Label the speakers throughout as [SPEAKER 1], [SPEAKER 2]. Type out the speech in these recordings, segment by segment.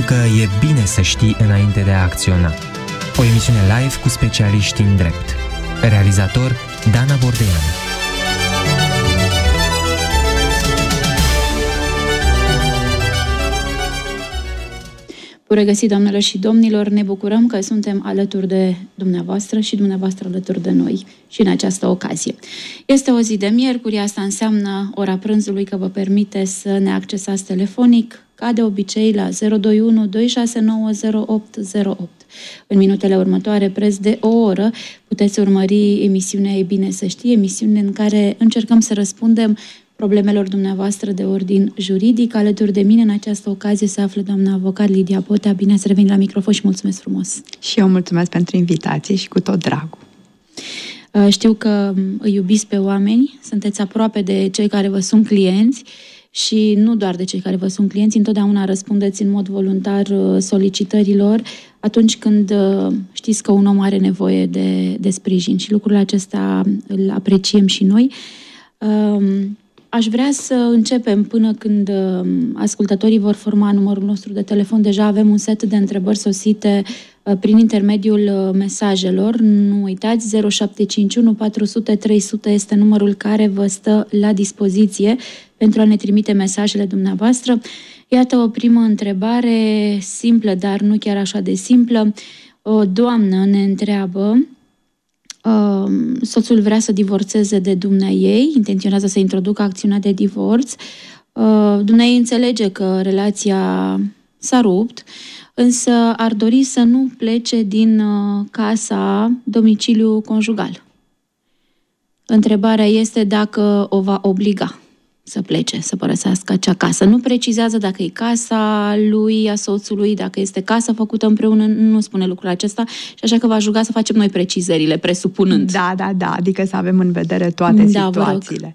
[SPEAKER 1] că e bine să știi înainte de a acționa. O emisiune live cu specialiști în drept. Realizator Dana Bordean.
[SPEAKER 2] Bun regăsit, doamnelor și domnilor, ne bucurăm că suntem alături de dumneavoastră și dumneavoastră alături de noi și în această ocazie. Este o zi de miercuri, asta înseamnă ora prânzului, că vă permite să ne accesați telefonic, ca de obicei, la 021 269 0808. În minutele următoare, preț de o oră, puteți urmări emisiunea E bine să știi, emisiune în care încercăm să răspundem problemelor dumneavoastră de ordin juridic. Alături de mine în această ocazie se află doamna avocat Lidia Potea. Bine ați revenit la microfon și mulțumesc frumos!
[SPEAKER 3] Și eu mulțumesc pentru invitație și cu tot dragul.
[SPEAKER 2] Știu că îi iubiți pe oameni, sunteți aproape de cei care vă sunt clienți și nu doar de cei care vă sunt clienți, întotdeauna răspundeți în mod voluntar solicitărilor atunci când știți că un om are nevoie de sprijin și lucrul acesta îl apreciem și noi. Aș vrea să începem până când ascultătorii vor forma numărul nostru de telefon. Deja avem un set de întrebări sosite prin intermediul mesajelor. Nu uitați, 0751 400 300 este numărul care vă stă la dispoziție pentru a ne trimite mesajele dumneavoastră. Iată o primă întrebare simplă, dar nu chiar așa de simplă. O doamnă ne întreabă: soțul vrea să divorțeze de dumneaei, intenționează să introducă acțiunea de divorț. Dumneaei înțelege că relația s-a rupt, însă ar dori să nu plece din casa, domiciliu conjugal. Întrebarea este dacă o va obliga să plece, să părăsească acea casă. Nu precizează dacă e casa lui, a soțului, dacă este casa făcută împreună, nu spune lucrul acesta și așa că v-aș ruga să facem noi precizările, presupunând.
[SPEAKER 3] Da, adică să avem în vedere toate situațiile.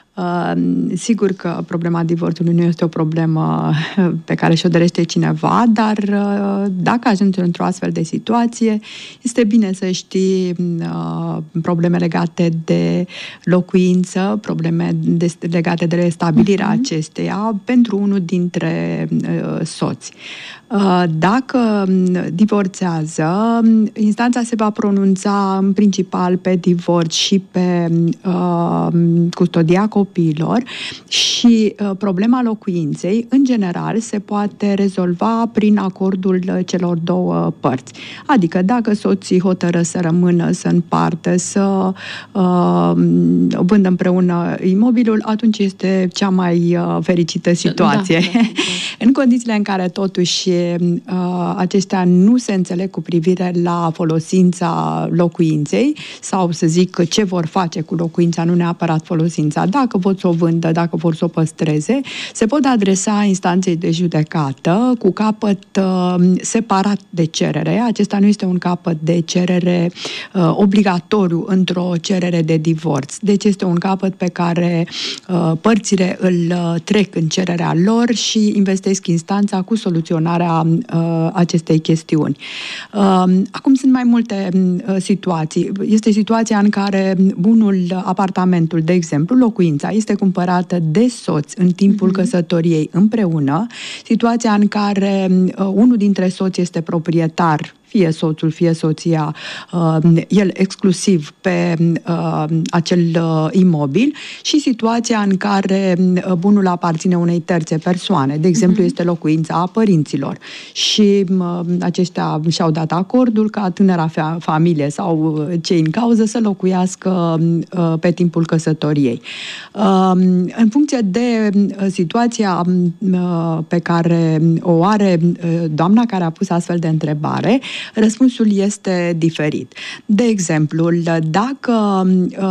[SPEAKER 3] Sigur că problema divorțului nu este o problemă pe care și-o dorește cineva, dar dacă ajungi într-o astfel de situație, este bine să știi probleme legate de locuință, probleme legate de restabilirea acesteia pentru unul dintre soți. Dacă divorțează, instanța se va pronunța în principal pe divorț și pe custodia copiilor și problema locuinței, în general, se poate rezolva prin acordul celor două părți. Adică dacă soții hotără să rămână, să împartă, să vândă împreună imobilul, atunci este cea mai fericită situație. Da. În condițiile în care totuși aceștia nu se înțeleg cu privire la folosința locuinței sau să zic ce vor face cu locuința, nu neapărat folosința, dacă vor să o vândă, dacă vor să o păstreze, se pot adresa instanței de judecată cu capăt separat de cerere. Acesta nu este un capăt de cerere obligatoriu într-o cerere de divorț. Deci este un capăt pe care părțile îl trec în cererea lor și investesc instanța cu soluționarea acestei chestiuni. Acum sunt mai multe situații. Este situația în care bunul, apartamentul, de exemplu, locuința, este cumpărată de soț în timpul căsătoriei împreună. Situația în care unul dintre soți este proprietar, fie soțul, fie soția, el exclusiv pe acel imobil, și situația în care bunul aparține unei terțe persoane. De exemplu, este locuința părinților și aceștia și-au dat acordul ca tânăra familie sau cei în cauză să locuiască pe timpul căsătoriei. În funcție de situația pe care o are doamna care a pus astfel de întrebare, răspunsul este diferit. De exemplu, dacă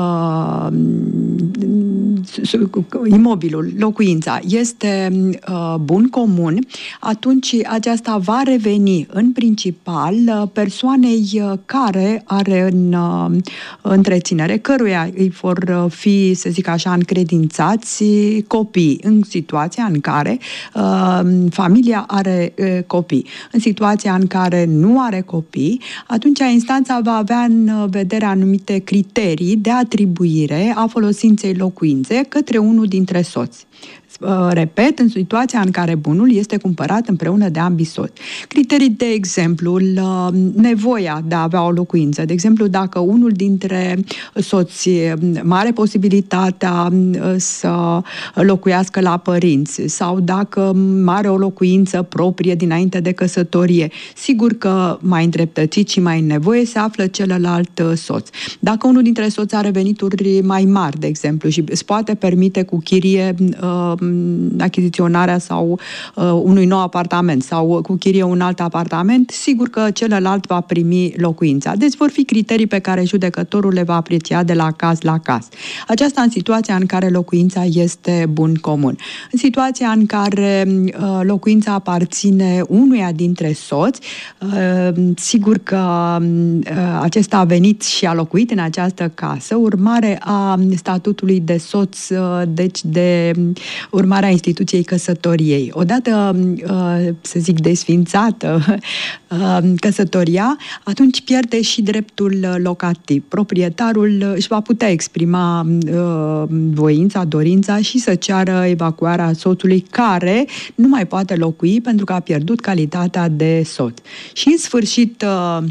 [SPEAKER 3] imobilul, locuința, este bun comun, atunci aceasta va reveni în principal persoanei care are în întreținere, căruia îi vor fi, să zic așa, încredințați copii, în situația în care familia are copii. În situația în care nu are copii, atunci instanța va avea în vedere anumite criterii de atribuire a folosinței locuinței către unul dintre soți. repet, în situația în care bunul este cumpărat împreună de ambii soți. Criterii, de exemplu, nevoia de a avea o locuință. De exemplu, dacă unul dintre soți are posibilitatea să locuiască la părinți sau dacă are o locuință proprie dinainte de căsătorie, sigur că mai îndreptățit și mai în nevoie se află celălalt soț. Dacă unul dintre soți are venituri mai mari, de exemplu, și îți poate permite cu chirie achiziționarea sau unui nou apartament sau cu chirie un alt apartament, sigur că celălalt va primi locuința. Deci vor fi criterii pe care judecătorul le va aprecia de la caz la caz. Aceasta în situația în care locuința este bun comun. În situația în care locuința aparține unuia dintre soți, sigur că acesta a venit și a locuit în această casă, urmare a statutului de soț, deci de urmarea instituției căsătoriei. Odată, să zic, desfințată căsătoria, atunci pierde și dreptul locativ. Proprietarul își va putea exprima voința, dorința și să ceară evacuarea soțului care nu mai poate locui pentru că a pierdut calitatea de soț. Și în sfârșit,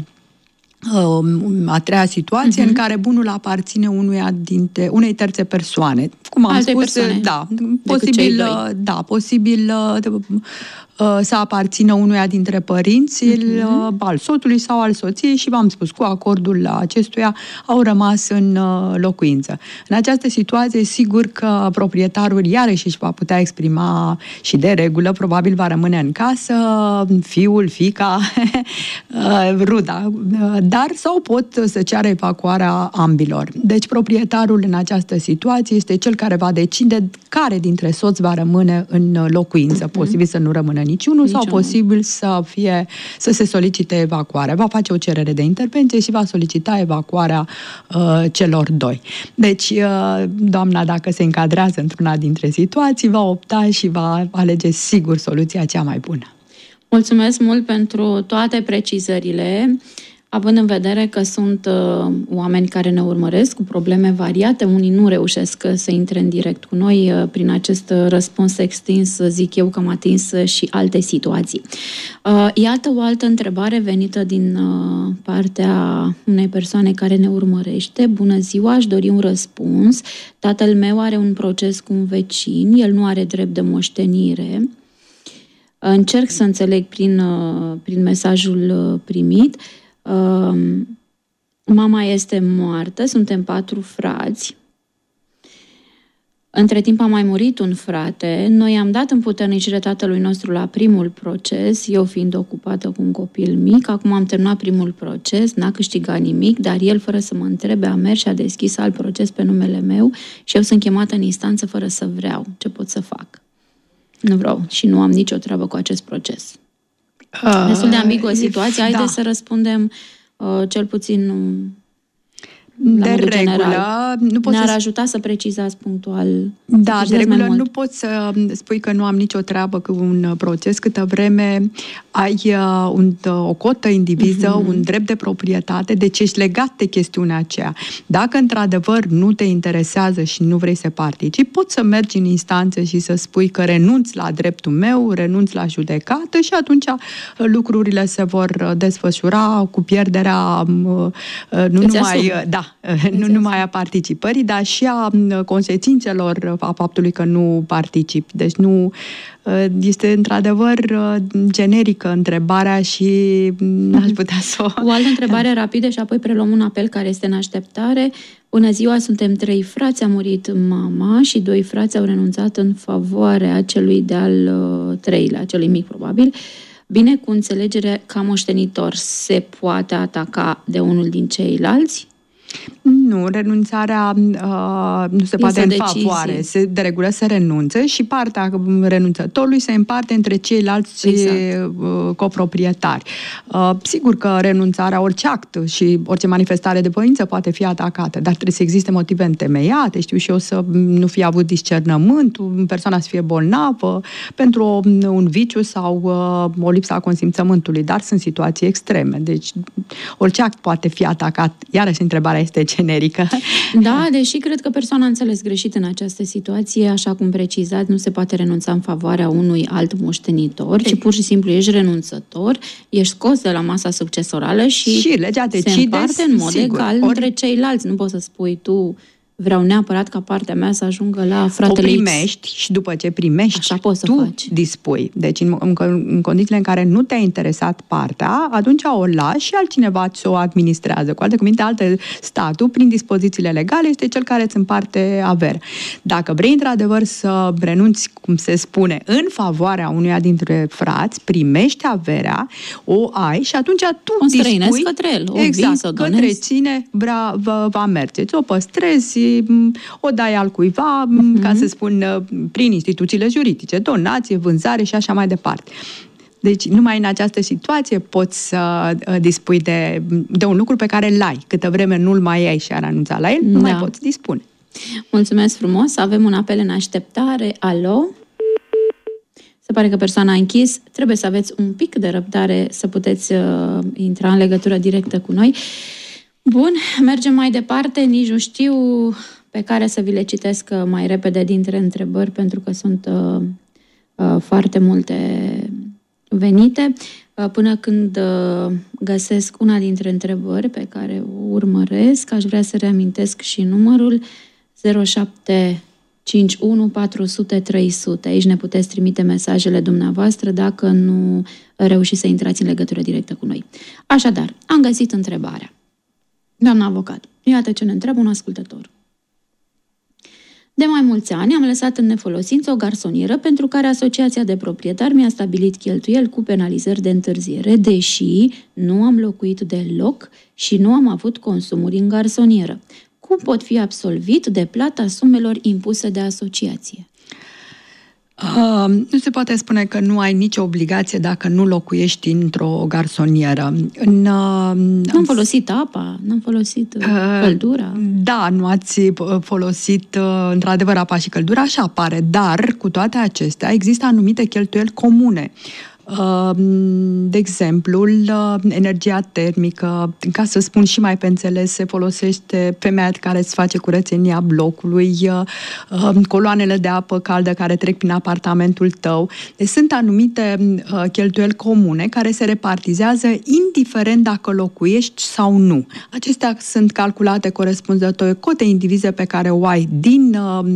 [SPEAKER 3] a treia situație în care bunul aparține unei terțe persoane. Cum am spus, posibil să aparțină unuia dintre părinți al soțului sau al soției și v-am spus, cu acordul acestuia au rămas în locuință. În această situație, sigur că proprietarul iarăși își va putea exprima și de regulă, probabil va rămâne în casă fiul, fiica, ruda, dar sau pot să ceară evacuarea ambilor. Deci proprietarul în această situație este cel care va decide care dintre soți va rămâne în locuință. Posibil să nu rămână niciunul sau posibil să se solicite evacuarea. Va face o cerere de intervenție și va solicita evacuarea celor doi. Deci, doamna, dacă se încadrează într-una dintre situații, va opta și va alege sigur soluția cea mai bună.
[SPEAKER 2] Mulțumesc mult pentru toate precizările. Având în vedere că sunt oameni care ne urmăresc cu probleme variate, unii nu reușesc să intre în direct cu noi, prin acest răspuns extins, zic eu că am atins și alte situații. Iată o altă întrebare venită din partea unei persoane care ne urmărește. Bună ziua, aș dori un răspuns. Tatăl meu are un proces cu un vecin, el nu are drept de moștenire. Încerc să înțeleg prin mesajul primit. Mama este moartă, suntem 4 frați. Între timp a mai murit un frate. Noi am dat împuternicire tatălui nostru la primul proces, eu fiind ocupată cu un copil mic. Acum am terminat primul proces, n-a câștigat nimic, dar el, fără să mă întrebe, a mers și a deschis alt proces pe numele meu și eu sunt chemată în instanță fără să vreau. Ce pot să fac? Nu vreau și nu am nicio treabă cu acest proces. Destul de ambiguă situație. Haideți să răspundem cel puțin de regulă, general. Nu pot ne-ar ajuta să precizați punctual.
[SPEAKER 3] Da, de regulă nu poți să spui că nu am nicio treabă cu un proces câtă vreme ai o cotă indiviză, un drept de proprietate, deci ești legat de chestiunea aceea. Dacă într-adevăr nu te interesează și nu vrei să participi, poți să mergi în instanță și să spui că renunți la dreptul meu, renunți la judecată și atunci lucrurile se vor desfășura cu pierderea nu numai a participării, dar și a consecințelor a faptului că nu participi. Deci nu este într-adevăr generică întrebarea și n-aș putea să o...
[SPEAKER 2] O altă întrebare rapidă și apoi preluăm un apel care este în așteptare. Bună ziua, suntem 3 frați, a murit mama și 2 frați au renunțat în favoarea celui de-al 3-lea, celui mic probabil. Bine, cu înțelegere ca moștenitor se poate ataca de unul din ceilalți?
[SPEAKER 3] Nu, renunțarea nu se poate în favoare. De regulă se renunță și partea renunțătorului se împarte între ceilalți coproprietari. Sigur că renunțarea, orice act și orice manifestare de voință poate fi atacată, dar trebuie să existe motive întemeiate, știu și eu, să nu fie avut discernământ, persoana să fie bolnavă, pentru un viciu sau o lipsă a consimțământului, dar sunt situații extreme. Deci orice act poate fi atacat. Iarăși întrebarea este generică. generică.
[SPEAKER 2] Da, deși cred că persoana a înțeles greșit în această situație, așa cum precizați, nu se poate renunța în favoarea unui alt moștenitor, ci pur și simplu ești renunțător, ești scos de la masa succesorală și
[SPEAKER 3] legea decide,
[SPEAKER 2] se împarte în mod egal între ceilalți. Nu poți să spui tu, vreau neapărat ca partea mea să ajungă la fratele X.
[SPEAKER 3] O primești și după ce primești,
[SPEAKER 2] așa poți să
[SPEAKER 3] tu
[SPEAKER 2] faci.
[SPEAKER 3] Dispui. Deci în condițiile în care nu te-a interesat partea, atunci o lași și altcineva ți-o administrează. Cu alte cuvinte, statul, prin dispozițiile legale, este cel care îți împarte averea. Dacă vrei într-adevăr să renunți, cum se spune, în favoarea unuia dintre frați, primești averea, o ai și atunci tu dispui
[SPEAKER 2] către el,
[SPEAKER 3] exact, către cine va merge. Ți-o păstrezi, o dai al cuiva, ca să spun, prin instituțiile juridice, donație, vânzare și așa mai departe. Deci, numai în această situație poți să dispui de un lucru pe care îl ai. Câtă vreme nu-l mai ai și ai renunțat la el, nu mai poți dispune.
[SPEAKER 2] Mulțumesc frumos! Avem un apel în așteptare. Alo? Se pare că persoana a închis. Trebuie să aveți un pic de răbdare să puteți intra în legătură directă cu noi. Bun, mergem mai departe. Nici nu știu pe care să vi le citesc mai repede dintre întrebări, pentru că sunt foarte multe venite. Până când găsesc una dintre întrebări pe care o urmăresc, aș vrea să reamintesc și numărul 0751 400 300. Aici ne puteți trimite mesajele dumneavoastră dacă nu reușiți să intrați în legătură directă cu noi. Așadar, am găsit întrebarea. Doamna avocat, iată ce ne întreabă un ascultător. De mai mulți ani am lăsat în nefolosință o garsonieră pentru care Asociația de Proprietari mi-a stabilit cheltuieli cu penalizări de întârziere, deși nu am locuit deloc și nu am avut consumuri în garsonieră. Cum pot fi absolvit de plata sumelor impuse de asociație?
[SPEAKER 3] Nu se poate spune că nu ai nicio obligație dacă nu locuiești într-o garsonieră.
[SPEAKER 2] N-am folosit apa, n-am folosit căldura.
[SPEAKER 3] Da, nu ați folosit într-adevăr apa și căldura, așa apare, dar cu toate acestea există anumite cheltuieli comune. De exemplu, energia termică, ca să spun și mai pe înțeles, se folosește femeia care îți face curățenia blocului, coloanele de apă caldă care trec prin apartamentul tău. Deci sunt anumite cheltuieli comune care se repartizează indiferent dacă locuiești sau nu. Acestea sunt calculate corespunzător cotei indivize pe care o ai din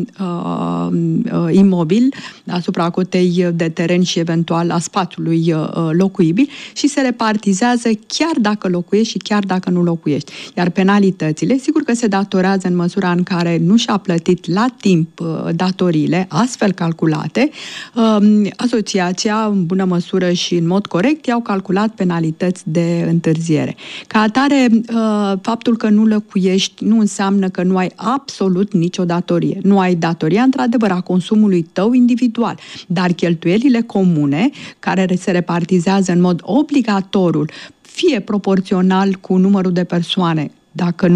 [SPEAKER 3] imobil, asupra cotei de teren și eventual a spațiului locuibil și se repartizează chiar dacă locuiești și chiar dacă nu locuiești. Iar penalitățile, sigur că se datorează în măsura în care nu și-a plătit la timp datoriile, astfel calculate. Asociația, în bună măsură și în mod corect, i-au calculat penalități de întârziere. Ca atare, faptul că nu locuiești nu înseamnă că nu ai absolut nicio datorie. Nu ai datoria, într-adevăr, a consumului tău individual, dar cheltuielile comune, care se repartizează în mod obligatoriu, fie proporțional cu numărul de persoane. Dacă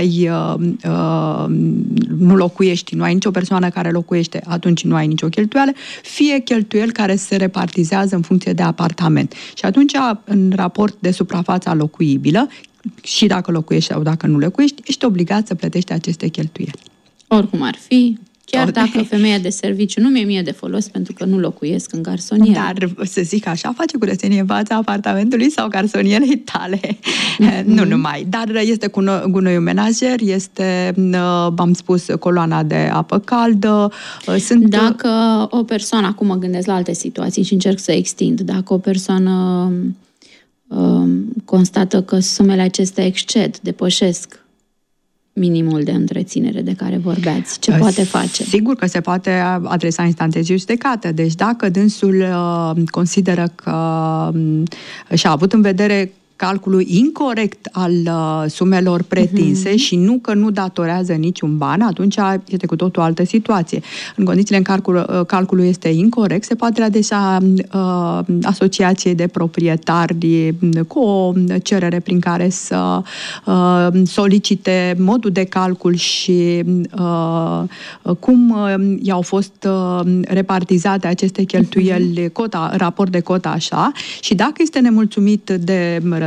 [SPEAKER 3] nu locuiești, nu ai nicio persoană care locuiește, atunci nu ai nicio cheltuială, fie cheltuieli care se repartizează în funcție de apartament. Și atunci, în raport de suprafața locuibilă, și dacă locuiești sau dacă nu locuiești, ești obligat să plătești aceste cheltuieli.
[SPEAKER 2] Oricum ar fi, chiar dacă femeia de serviciu nu mi-e mie de folos pentru că nu locuiesc în garsonieră.
[SPEAKER 3] Dar, să zic așa, face curățenie în fața apartamentului sau garsonierei tale. Nu numai. Dar este gunoiul menajer, este, v-am spus, coloana de apă caldă.
[SPEAKER 2] Dacă o persoană, acum mă gândesc la alte situații și încerc să extind, dacă o persoană constată că sumele acestea depășesc minimul de întreținere de care vorbeați, ce poate face?
[SPEAKER 3] Sigur că se poate adresa instanței de judecată. Deci dacă dânsul consideră că și-a avut în vedere calculul incorect al sumelor pretinse și nu că nu datorează niciun ban, atunci este cu totul o altă situație. În condițiile în care calculul este incorect, se poate adresa asociației de proprietari cu o cerere prin care să solicite modul de calcul și cum i-au fost repartizate aceste cheltuieli, raport de cota așa, și dacă este nemulțumit de răspuns,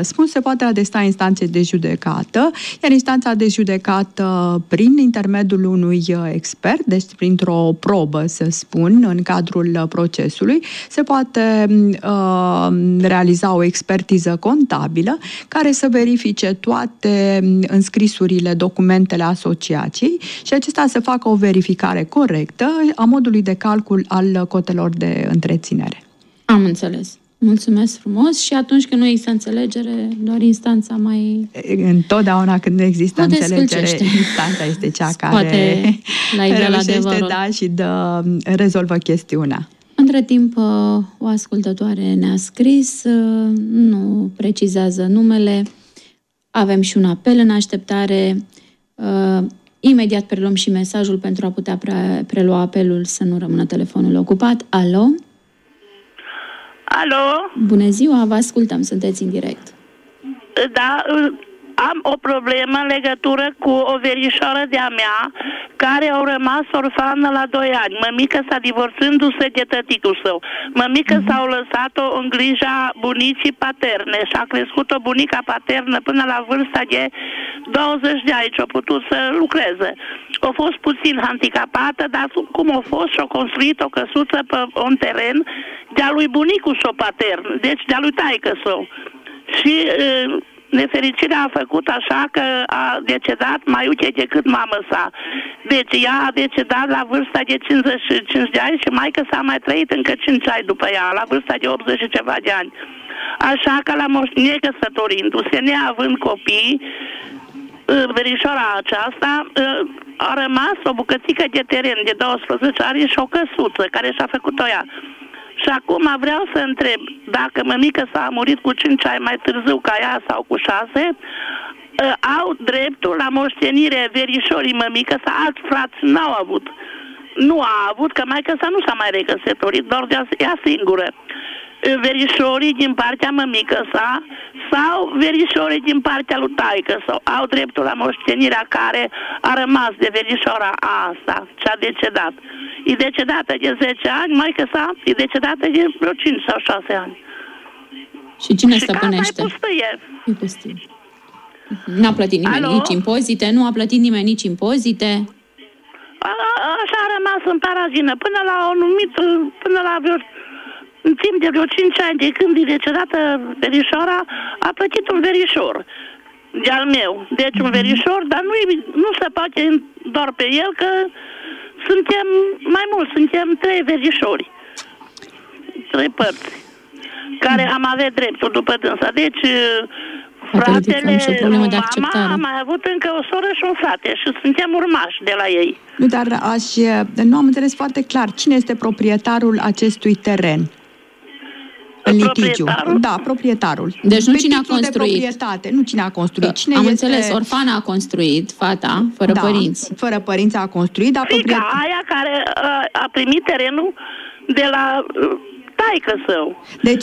[SPEAKER 3] răspuns, se poate adresa instanței de judecată, iar instanța de judecată, prin intermediul unui expert, deci printr-o probă, să spun, în cadrul procesului, se poate realiza o expertiză contabilă care să verifice toate înscrisurile, documentele asociației și acesta să facă o verificare corectă a modului de calcul al cotelor de întreținere.
[SPEAKER 2] Am înțeles. Mulțumesc frumos. Și atunci când nu există înțelegere, doar instanța mai...
[SPEAKER 3] Întotdeauna când nu există înțelegere, instanța este cea care reușește, și rezolvă chestiunea.
[SPEAKER 2] Între timp, o ascultătoare ne-a scris, nu precizează numele, avem și un apel în așteptare. Imediat preluăm și mesajul pentru a putea prelua apelul, să nu rămână telefonul ocupat. Alo?
[SPEAKER 4] Alo?
[SPEAKER 2] Bună ziua, vă ascultăm, sunteți în direct.
[SPEAKER 4] Da, am o problemă în legătură cu o verișoară de-a mea care au rămas orfană la 2 ani. Mămică s-a divorțându-se de tăticul său. Mămică s-au lăsat-o în grija bunicii paterne și a crescut-o bunica paternă până la vârsta de 20 de ani și a putut să lucreze. A fost puțin handicapată, dar cum a fost și-a construit o căsuță pe un teren de-a lui bunicul său patern, deci de-a lui taică său. Și nefericirea a făcut așa că a decedat mai uite decât mamă sa. Deci ea a decedat la vârsta de 55 de ani și maică s-a mai trăit încă 5 ani după ea, la vârsta de 80 și ceva de ani. Așa că necăsătorindu-se, neavând copii, verișoara aceasta a rămas o bucățică de teren de 12 ani și o căsuță care și-a făcut-o ea. Și acum vreau să întreb dacă mămică s-a murit cu 5 ani mai târziu ca ea sau cu 6, au dreptul la moștenire verișorii mămică sau alți frați n-au avut. Nu a avut, că maică sa nu s-a mai recăsătorit, doar de ea singură. Verișorii din partea mămică sa sau verișorii din partea lui taică sau au dreptul la moștenirea care a rămas de verișoara asta, ce a decedat. E decedată de 10 ani, maică sa e decedată de vreo 5 sau 6 ani.
[SPEAKER 2] Și cine stăpânește?
[SPEAKER 4] Și pustie.
[SPEAKER 2] E pustie. N-a plătit nimeni nici impozite, nu a plătit nimeni nici impozite.
[SPEAKER 4] Așa a rămas în paragină până la o numită, până la vreo, în timp de vreo 5 ani de când e decedată verișoara, a plătit un verișor de-al meu. Deci un verișor, dar nu se poate doar pe el, că suntem mai mulți, suntem 3 verișori, 3 părți, care am avea dreptul după dânsa. Deci fratele, mama, a mai avut încă o soră și un frate și suntem urmași de la ei.
[SPEAKER 3] Nu, dar nu am înțeles foarte clar. Cine este proprietarul acestui teren? În litigiu. Da, proprietarul.
[SPEAKER 2] Deci nu cine a construit.
[SPEAKER 3] De proprietate, nu cine a construit. Cine
[SPEAKER 2] am înțeles, orfana a construit, fata, fără părinți.
[SPEAKER 3] Fără părinți a construit, dar
[SPEAKER 4] fiica aia care a primit terenul de la taică său.
[SPEAKER 3] Deci,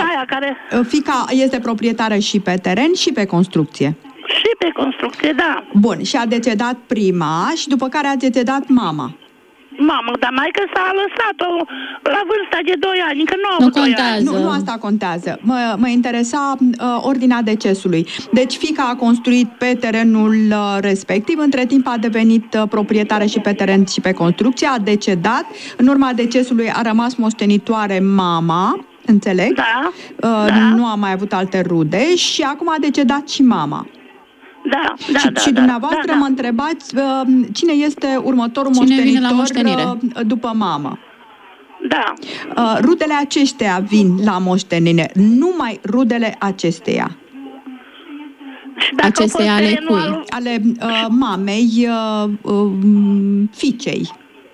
[SPEAKER 3] fiica este proprietară și pe teren și pe construcție.
[SPEAKER 4] Și pe construcție, da.
[SPEAKER 3] Bun, și a decedat prima și după care a decedat mama.
[SPEAKER 4] Mamă, dar maică s-a lăsat-o la vârsta de 2 ani, încă nu
[SPEAKER 2] avut 2 ani.
[SPEAKER 3] Nu asta contează. Mă interesa ordinea decesului. Deci fiica a construit pe terenul respectiv, între timp a devenit proprietară și pe teren și pe construcție, a decedat, în urma decesului a rămas moștenitoare mama, înțeleg?
[SPEAKER 4] Da.
[SPEAKER 3] Nu a mai avut alte rude și acum a decedat și mama.
[SPEAKER 4] Da,
[SPEAKER 3] și dumneavoastră mă întrebați cine este următorul moștenitor după mamă.
[SPEAKER 4] Da.
[SPEAKER 3] Rudele aceștia vin la moștenire, numai rudele acesteia.
[SPEAKER 2] Acesteia ale cui?
[SPEAKER 3] Ale mamei fiicei.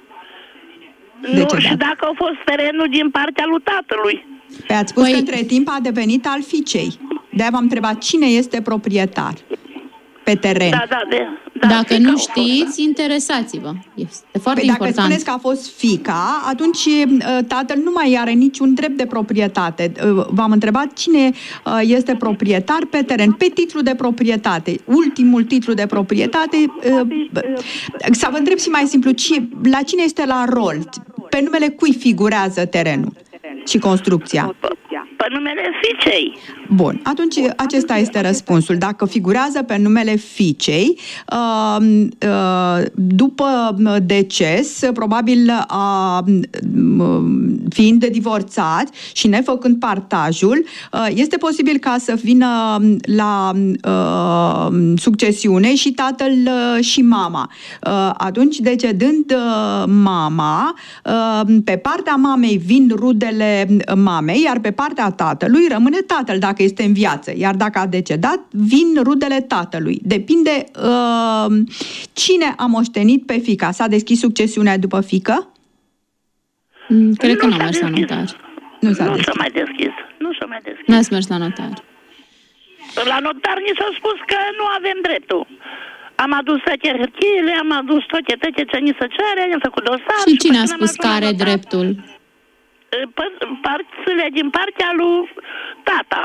[SPEAKER 4] Nu, și dacă a fost terenul din partea lui tatălui.
[SPEAKER 3] Păi ați spus că între timp a devenit al fiicei. De-aia v-am întrebat cine este proprietar pe teren.
[SPEAKER 2] Dacă nu știți, interesați-vă. Este foarte important.
[SPEAKER 3] Dacă spuneți că a fost fiica, atunci tatăl nu mai are niciun drept de proprietate. V-am întrebat cine este proprietar pe teren, pe titlu de proprietate. Ultimul titlu de proprietate. Să vă întreb și mai simplu, la cine este la rol? Pe numele cui figurează terenul și construcția?
[SPEAKER 4] Pe numele fiicei.
[SPEAKER 3] Bun, atunci acesta este răspunsul. Dacă figurează pe numele fiicei, după deces, probabil fiind divorțat și nefăcând partajul, este posibil ca să vină la succesiune și tatăl și mama. Atunci, decedând mama, pe partea mamei vin rudele mamei, iar pe partea tatălui rămâne tatăl dacă este în viață. Iar dacă a decedat, vin rudele tatălui. Depinde cine a moștenit pe fiica. S-a deschis succesiunea după fiică?
[SPEAKER 2] Cred că nu a mers la notar.
[SPEAKER 4] Nu s-a mai deschis.
[SPEAKER 2] N-ați mers la notar.
[SPEAKER 4] La notar ni s-a spus că nu avem dreptul. Am adus toate hârtiile, am adus toate ce ni se cere, am făcut dosar.
[SPEAKER 2] Și cine a spus că are dreptul?
[SPEAKER 4] Părțile din partea lui tata.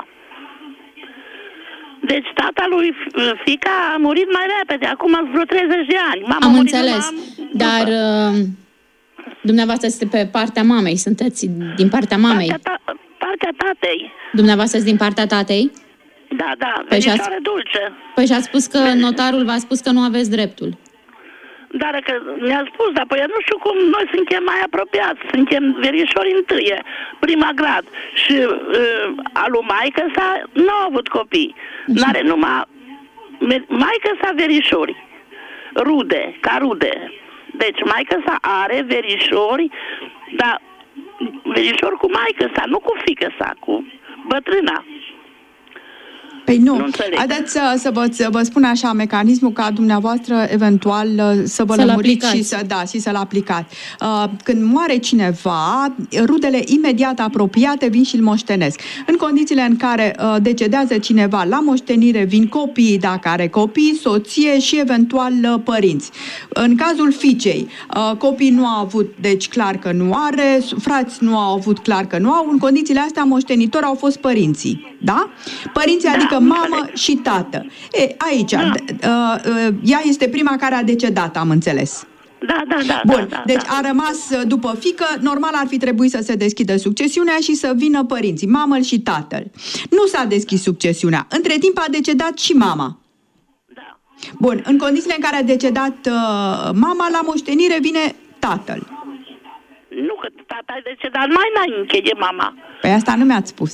[SPEAKER 4] Deci tata lui fiica a murit mai repede, acum vreo 30 de ani. Mama
[SPEAKER 2] am înțeles, dar dumneavoastră este pe partea mamei, sunteți din partea mamei.
[SPEAKER 4] Partea tatei.
[SPEAKER 2] Dumneavoastră este din partea tatei?
[SPEAKER 4] Da, verișoare dulce.
[SPEAKER 2] Păi și-a spus că notarul v-a spus că nu aveți dreptul.
[SPEAKER 4] Dar că ne-a spus, dar păi nu știu cum, noi suntem mai apropiați, suntem verișori întâie, prima grad. Și alu maică-sa nu a avut copii. N-are numai maică-sa verișori, ca rude. Deci maică-sa are verișori, dar verișori cu maică-sa, nu cu fiică-sa, cu bătrâna.
[SPEAKER 3] Păi nu. Haideți să vă spun așa mecanismul ca dumneavoastră eventual să vă lămuriți și să-l aplicați. Când moare cineva, rudele imediat apropiate vin și îl moștenesc. În condițiile în care decedează cineva, la moștenire vin copiii, dacă are copii, soție și eventual părinți. În cazul fiicei, copiii nu au avut, deci clar că nu are, frați nu au avut, clar că nu au. În condițiile astea, moștenitori au fost părinții. Da? Părinții, adică mamă și tată. Aici, ea este prima care a decedat, am înțeles.
[SPEAKER 4] Da.
[SPEAKER 3] Bun, deci a rămas după fiică, normal ar fi trebuit să se deschidă succesiunea și să vină părinții, mamă și tatăl. Nu s-a deschis succesiunea. Între timp a decedat și mama.
[SPEAKER 4] Da.
[SPEAKER 3] Bun, în condițiile în care a decedat mama, la moștenire vine tatăl.
[SPEAKER 4] Nu, că tata a decedat mai înainte de mama.
[SPEAKER 3] Păi asta nu mi-ați spus.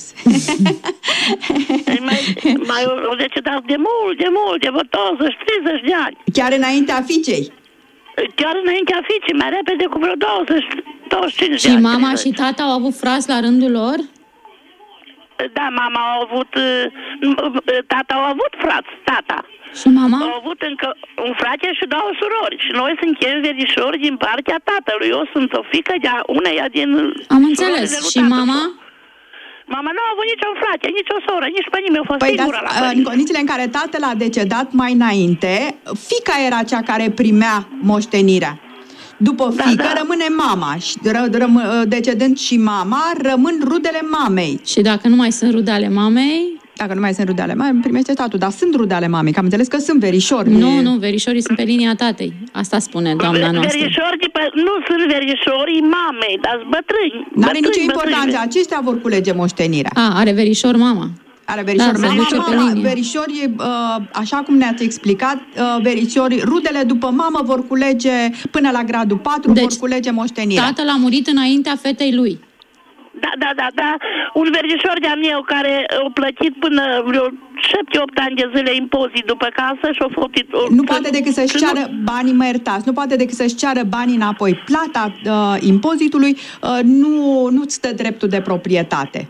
[SPEAKER 4] mai o decedat de mult, de 20-30 de ani.
[SPEAKER 3] Chiar înaintea fiicei?
[SPEAKER 4] Chiar înaintea fiicei, mai repede cu vreo 20-25 de ani.
[SPEAKER 2] Și mama și tata au avut frați la rândul lor?
[SPEAKER 4] Da, mama a avut, tata a avut frați, tata.
[SPEAKER 2] Și mama?
[SPEAKER 4] A avut încă un frate și două surori. Și noi suntem verișori din partea tatălui. Eu sunt o fiică de uneia din...
[SPEAKER 2] Am înțeles. Și mama?
[SPEAKER 4] Mama nu a avut niciun frate, nici o soră, nici pe nimeni. A fost singura la părinți.
[SPEAKER 3] În condițiile în care tatăl a decedat mai înainte, fiica era cea care primea moștenirea. După fiică rămâne mama. Și decedând și mama, rămân rudele mamei.
[SPEAKER 2] Și dacă nu mai sunt rude ale mamei?
[SPEAKER 3] Dacă nu mai sunt rude ale mamei, primește statul. Dar sunt rude ale mamei, că am înțeles că sunt verișori.
[SPEAKER 2] Nu, verișorii sunt pe linia tatei. Asta spune doamna noastră.
[SPEAKER 4] Nu sunt verișorii mamei, dar sunt bătrâni.
[SPEAKER 3] N-are nicio importanță. Aceștia vor culege moștenirea.
[SPEAKER 2] Are verișor mama.
[SPEAKER 3] Are verișori verișorii, așa cum ne-ați explicat, verișorii, rudele după mamă vor culege până la gradul 4, vor culege moștenirea.
[SPEAKER 2] Tatăl a murit înaintea fetei lui.
[SPEAKER 4] Da. Un verișor de-a meu care a plătit până vreo 7-8 ani de zile impozit după casă și a făcut...
[SPEAKER 3] Nu poate decât să-și ceară banii, mă iertați, nu poate decât să-și ceară banii înapoi. Plata impozitului nu-ți stă dreptul de proprietate.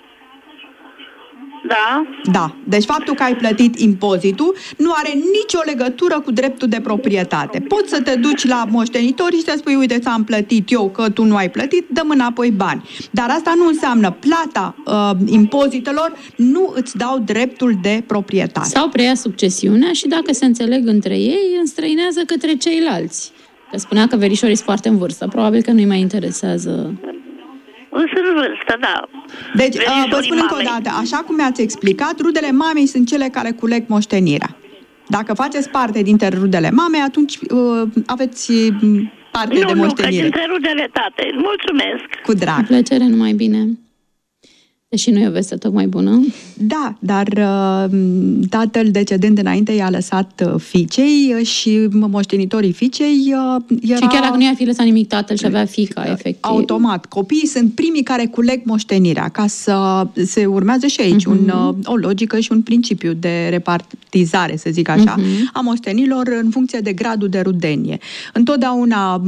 [SPEAKER 3] Da. Deci faptul că ai plătit impozitul nu are nicio legătură cu dreptul de proprietate. Poți să te duci la moștenitori și să spui, uite, ți-am plătit eu, că tu nu ai plătit, dăm înapoi bani. Dar asta nu înseamnă plata impozitelor, nu îți dau dreptul de proprietate.
[SPEAKER 2] Sau preia succesiunea și dacă se înțeleg între ei, înstrăinează către ceilalți. Că spunea că verișorii sunt foarte în vârstă. Probabil că nu-i mai interesează...
[SPEAKER 4] Sunt în vârstă, da.
[SPEAKER 3] Deci, vă spun încă o dată, așa cum mi-ați explicat, rudele mamei sunt cele care culeg moștenirea. Dacă faceți parte dintre rudele mamei, atunci aveți parte de moștenire.
[SPEAKER 4] Nu, că dintre rudele tatei. Mulțumesc!
[SPEAKER 3] Cu drag!
[SPEAKER 2] Cu plăcere, numai bine! Deși nu e o veste tocmai bună.
[SPEAKER 3] Da, dar tatăl decedând înainte i-a lăsat fiicei și moștenitorii fiicei era...
[SPEAKER 2] Și chiar dacă nu i-a fi lăsat nimic tatăl și avea fiica, efectiv.
[SPEAKER 3] Automat. Copiii sunt primii care culeg moștenirea, ca să se urmează și aici o logică și un principiu de repartizare, să zic așa, a moștenilor în funcție de gradul de rudenie. Întotdeauna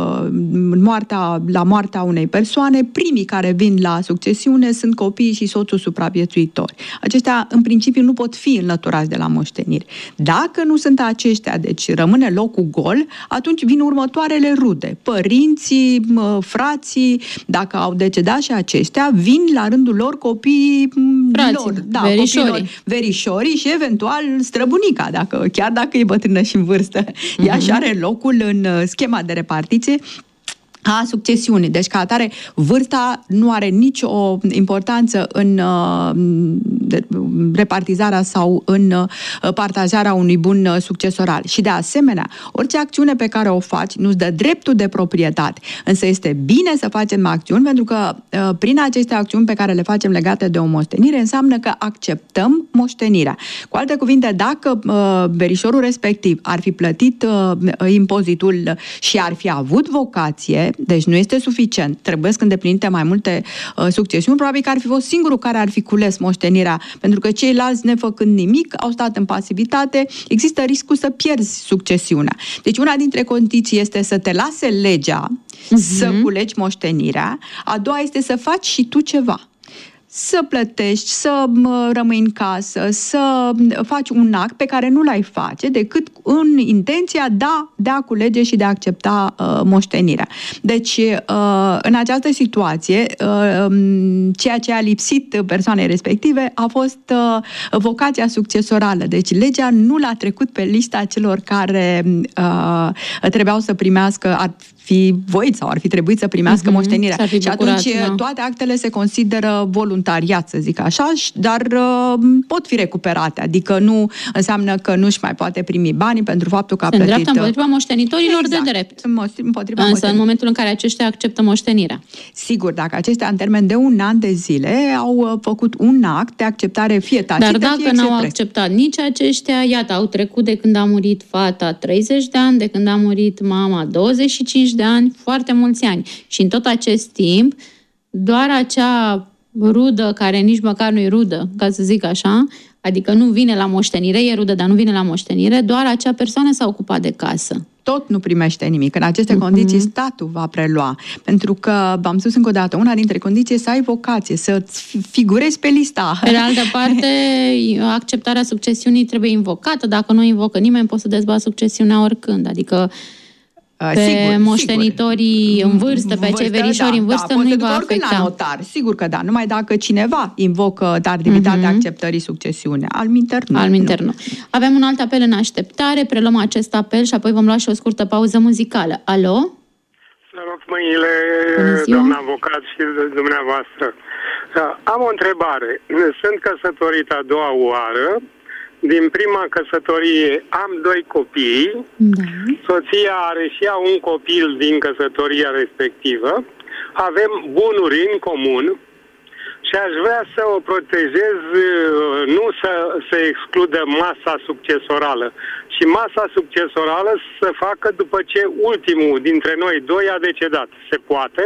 [SPEAKER 3] la moartea unei persoane, primii care vin la succesiune sunt copiii și soțul supraviețuitori. Aceștia, în principiu, nu pot fi înlăturați de la moștenire. Dacă nu sunt aceștia, deci rămâne locul gol, atunci vin următoarele rude. Părinții, frații, dacă au decedat și aceștia, vin la rândul lor copiii lor. Da, verișorii și eventual străbunica, chiar dacă e bătrână și în vârstă. Ea și are locul în schema de repartiție a succesiunii. Deci, ca atare, vârsta nu are nicio importanță în repartizarea sau în partajarea unui bun succesoral. Și, de asemenea, orice acțiune pe care o faci nu-ți dă dreptul de proprietate. Însă este bine să facem acțiuni, pentru că prin aceste acțiuni pe care le facem legate de o moștenire, înseamnă că acceptăm moștenirea. Cu alte cuvinte, dacă verișorul respectiv ar fi plătit impozitul și ar fi avut vocație, deci nu este suficient, trebuie să îndeplinite mai multe succesiuni, probabil că ar fi fost singurul care ar fi cules moștenirea, pentru că ceilalți, nefăcând nimic, au stat în pasivitate, există riscul să pierzi succesiunea. Deci una dintre condiții este să te lase legea să culegi moștenirea, a doua este să faci și tu ceva. Să plătești, să rămâi în casă, să faci un act pe care nu l-ai face decât în intenția de a culege și de a accepta moștenirea. Deci, în această situație, ceea ce a lipsit persoanei respective a fost vocația succesorală. Deci, legea nu l-a trecut pe lista celor care trebuiau să primească, ar fi voit sau ar fi trebuit să primească moștenirea. Și atunci toate actele se consideră voluntariat, să zic așa, dar pot fi recuperate. Adică nu înseamnă că nu-și mai poate primi banii pentru faptul că a plătit... Se îndreaptă
[SPEAKER 2] împotriva moștenitorilor de drept. Însă în momentul în care aceștia acceptă moștenirea.
[SPEAKER 3] Sigur, dacă aceștia în termen de 1 an de zile au făcut un act de acceptare fie tacită,
[SPEAKER 2] dar dacă
[SPEAKER 3] fie
[SPEAKER 2] n-au acceptat nici aceștia, iată, au trecut de când a murit fata 30 de ani, de când a murit mama 25 de ani, foarte mulți ani. Și în tot acest timp, doar acea rudă, care nici măcar nu-i rudă, ca să zic așa, adică nu vine la moștenire, e rudă, dar nu vine la moștenire, doar acea persoană s-a ocupat de casă.
[SPEAKER 3] Tot nu primește nimic. În aceste condiții statul va prelua. Pentru că, v-am spus încă o dată, una dintre condiții e să ai vocație, să figurezi pe lista.
[SPEAKER 2] Pe de altă parte, acceptarea succesiunii trebuie invocată. Dacă nu invocă nimeni, poți să dezbați succesiunea oricând. Adică pe moștenitorii în vârstă, pe cei verișori în vârstă, nu-i va afecta.
[SPEAKER 3] La notar, sigur că da, numai dacă cineva invocă tardivitatea acceptării succesiunii. Alminter nu.
[SPEAKER 2] Avem un alt apel în așteptare, preluăm acest apel și apoi vom lua și o scurtă pauză muzicală. Alo?
[SPEAKER 5] Să rog mâinile, doamna avocat și dumneavoastră. Am o întrebare. Sunt căsătorit a doua oară. Din prima căsătorie am 2 copii, soția are și ea un copil din căsătoria respectivă, avem bunuri în comun și aș vrea să o protejez, nu să excludă masa succesorală, și masa succesorală să facă după ce ultimul dintre noi 2 a decedat. Se poate?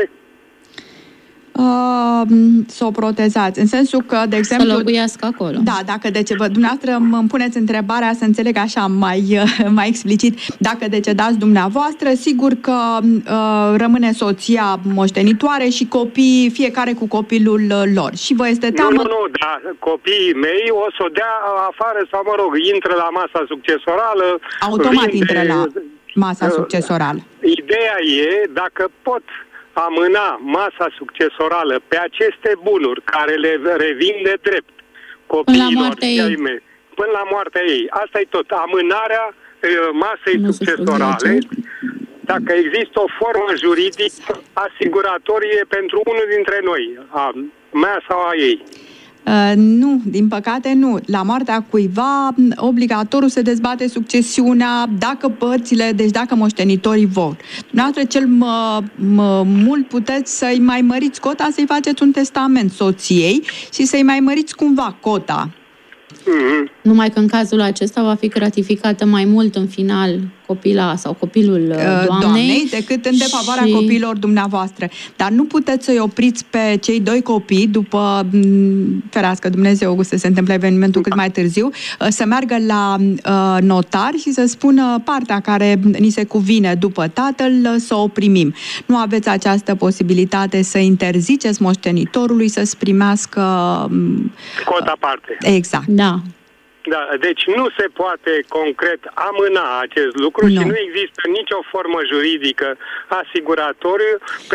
[SPEAKER 3] Să o protejați. În sensul că, de exemplu...
[SPEAKER 2] Să locuiască acolo.
[SPEAKER 3] Da, dacă dumneavoastră îmi puneți întrebarea să înțeleg așa mai explicit. Dacă decedați dumneavoastră, sigur că rămâne soția moștenitoare și copiii, fiecare cu copilul lor. Și vă este teamă...
[SPEAKER 5] Nu, dar copiii mei o să o dea afară sau, mă rog, intră la masa succesorală.
[SPEAKER 3] Automat intră la masa succesorală.
[SPEAKER 5] Ideea e, dacă pot amâna masa succesorală pe aceste bunuri care le revin de drept copiilor până la moartea ei. Asta e tot. Amânarea masei succesorale, dacă există o formă juridică asiguratorie pentru unul dintre noi, a mea sau a ei.
[SPEAKER 3] Nu, din păcate nu. La moartea cuiva, obligatoriu se dezbate succesiunea dacă moștenitorii vor. Dumneavoastră cel mult puteți să-i mai măriți cota, să-i faceți un testament soției și să-i mai măriți cumva cota.
[SPEAKER 2] Numai că în cazul acesta va fi gratificată mai mult în final copila sau copilul doamnei
[SPEAKER 3] decât în defavoarea copiilor dumneavoastră. Dar nu puteți să-i opriți pe cei 2 copii după, ferească Dumnezeu să se întâmple evenimentul cât mai târziu, să meargă la notar și să spună partea care ni se cuvine după tatăl să o primim. Nu aveți această posibilitate să interziceți moștenitorului să-ți primească
[SPEAKER 5] cota parte.
[SPEAKER 3] Exact.
[SPEAKER 2] Da.
[SPEAKER 5] Da, deci nu se poate concret amâna acest lucru și nu există nicio formă juridică asiguratoriu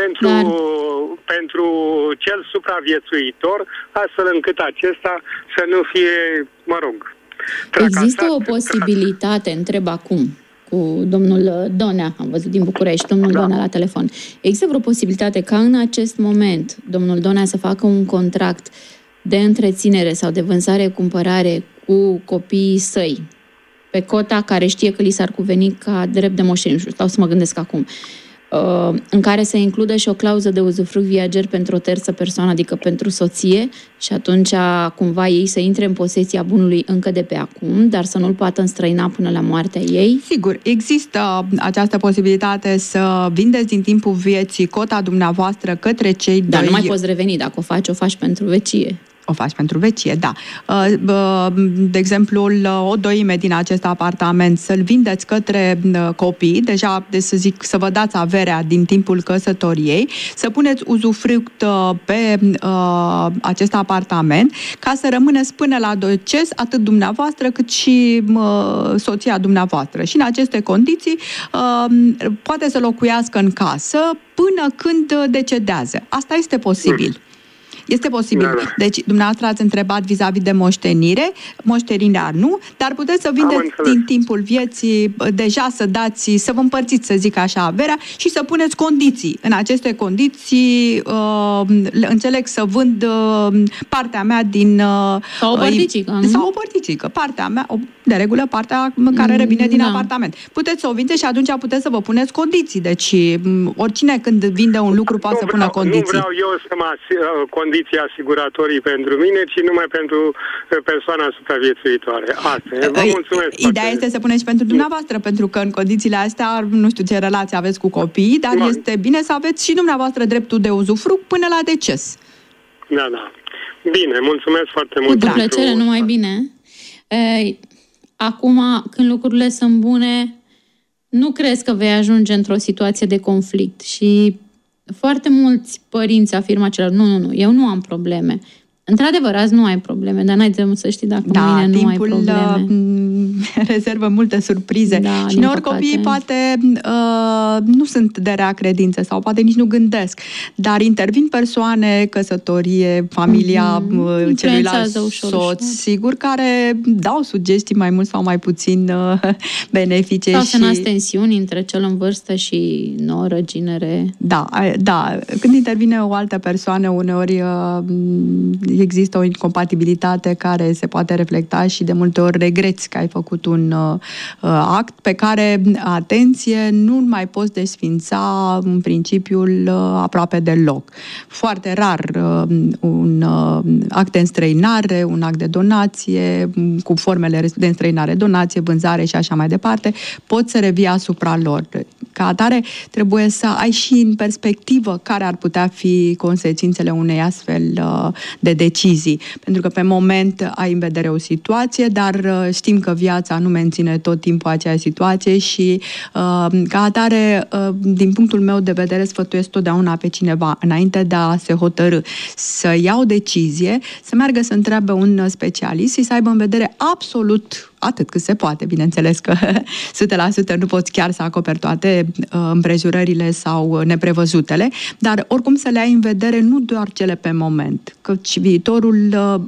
[SPEAKER 5] pentru cel supraviețuitor, astfel încât acesta să nu fie,
[SPEAKER 2] Există o posibilitate, întreb acum, cu domnul Donea, am văzut din București, domnul Donea la telefon. Există vreo posibilitate ca în acest moment domnul Donea să facă un contract de întreținere sau de vânzare-cumpărare cu copiii săi, pe cota care știe că li s-ar cuveni ca drept de moștenire, stau să mă gândesc acum, în care să includă și o clauză de uzufruct viager pentru o terță persoană, adică pentru soție, și atunci cumva ei să intre în posesia bunului încă de pe acum, dar să nu-l poată înstrăina până la moartea ei?
[SPEAKER 3] Sigur, există această posibilitate să vindeți din timpul vieții cota dumneavoastră către cei
[SPEAKER 2] Dar nu mai poți reveni, dacă o faci pentru vecie.
[SPEAKER 3] O faci pentru vecie, da. De exemplu, o doime din acest apartament să-l vindeți către copii, deja, să vă dați averea din timpul căsătoriei, să puneți uzufruct pe acest apartament, ca să rămâneți până la deces atât dumneavoastră cât și soția dumneavoastră. Și în aceste condiții poate să locuiască în casă până când decedează. Asta este posibil. Este posibil. Deci, dumneavoastră ați întrebat vis-a-vis de moștenire. Moștenirea nu, dar puteți să vindeți din timpul vieții, deja să vă împărțiți, să zic așa, averea și să puneți condiții. În aceste condiții, înțeleg să vând partea mea din...
[SPEAKER 2] Sau o părticică.
[SPEAKER 3] Partea mea, de regulă, partea care revine din apartament. Puteți să o vindeți și atunci puteți să vă puneți condiții. Deci, oricine când vinde un lucru poate să pună condiții.
[SPEAKER 5] Nu vreau eu să mă condiții asiguratorii pentru mine, ci numai pentru persoana supraviețuitoare. Asta. Vă mulțumesc.
[SPEAKER 3] Ideea este să puneți pentru dumneavoastră, pentru că în condițiile astea, nu știu ce relație aveți cu copiii, dar este bine să aveți și dumneavoastră dreptul de uzufruct până la deces.
[SPEAKER 5] Da. Bine, mulțumesc foarte mult.
[SPEAKER 2] Cu plăcere, numai bine. Acum, când lucrurile sunt bune, nu crezi că vei ajunge într-o situație de conflict și foarte mulți părinți afirmă același, nu, eu nu am probleme. Într-adevăr, azi nu ai probleme, dar n-ai de să știi dacă mâine nu ai probleme.
[SPEAKER 3] Rezervă multe surprize.
[SPEAKER 2] Da,
[SPEAKER 3] și uneori copiii poate nu sunt de rea credință sau poate nici nu gândesc, dar intervin persoane, căsătorie, familia celuilalt soț, sigur, care dau sugestii mai mult sau mai puțin benefice.
[SPEAKER 2] Sau să nasc tensiuni între cel în vârstă și noră, ginere.
[SPEAKER 3] Da. Când intervine o altă persoană, uneori există o incompatibilitate care se poate reflecta și de multe ori regreți că ai făcut un act pe care, atenție, nu mai poți desfința în principiul aproape deloc. Foarte rar un act de înstrăinare, un act de donație, cu formele de înstrăinare, donație, vânzare și așa mai departe, poți să revii asupra lor. Ca atare, trebuie să ai și în perspectivă care ar putea fi consecințele unei astfel de decizii. Pentru că pe moment ai în vedere o situație, dar știm că viața nu menține tot timpul aceeași situație și ca atare, din punctul meu de vedere, sfătuiesc totdeauna pe cineva, înainte de a se hotărî să ia o decizie, să meargă să întrebe un specialist și să aibă în vedere absolut atât cât se poate, bineînțeles că 100% nu poți chiar să acoperi toate împrejurările sau neprevăzutele, dar oricum să le ai în vedere nu doar cele pe moment, căci viitorul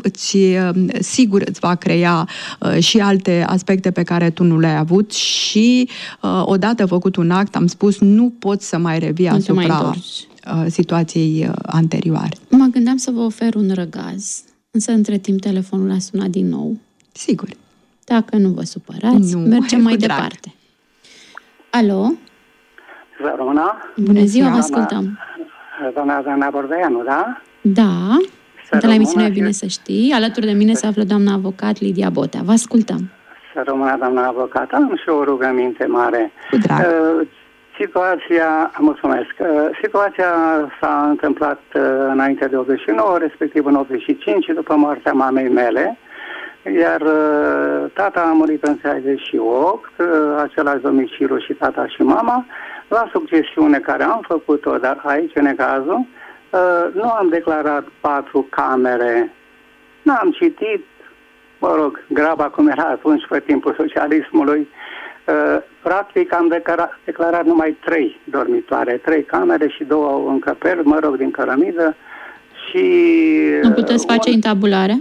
[SPEAKER 3] sigur îți va crea și alte aspecte pe care tu nu le-ai avut și odată făcut un act, am spus, nu poți să mai revii asupra situației anterioare.
[SPEAKER 2] Mă gândeam să vă ofer un răgaz. Însă, între timp, telefonul a sunat din nou.
[SPEAKER 3] Sigur.
[SPEAKER 2] Dacă nu vă supărați, mergem mai departe. Alo?
[SPEAKER 6] Româna?
[SPEAKER 2] Bună ziua, vă ascultăm.
[SPEAKER 6] Doamna Bordeanu, da?
[SPEAKER 2] Da. De la emisiune Bine să știi. Alături de mine se află doamna avocat Lidia Botea. Vă ascultăm.
[SPEAKER 6] Să rămână, doamna avocat. Am și o rugăminte mare.
[SPEAKER 3] Cu drag.
[SPEAKER 6] Situația s-a întâmplat înainte de 89, respectiv în 85, după moartea mamei mele, iar tata a murit în 68, același domiciliu și tata și mama. La succesiune care am făcut-o, dar aici în necazul, nu am declarat 4 camere, n-am citit, graba cum era atunci pe timpul socialismului. Practic am declarat numai 3 dormitoare, 3 camere și 2 încăperi, din cărămidă. Și
[SPEAKER 2] nu puteți face intabulare?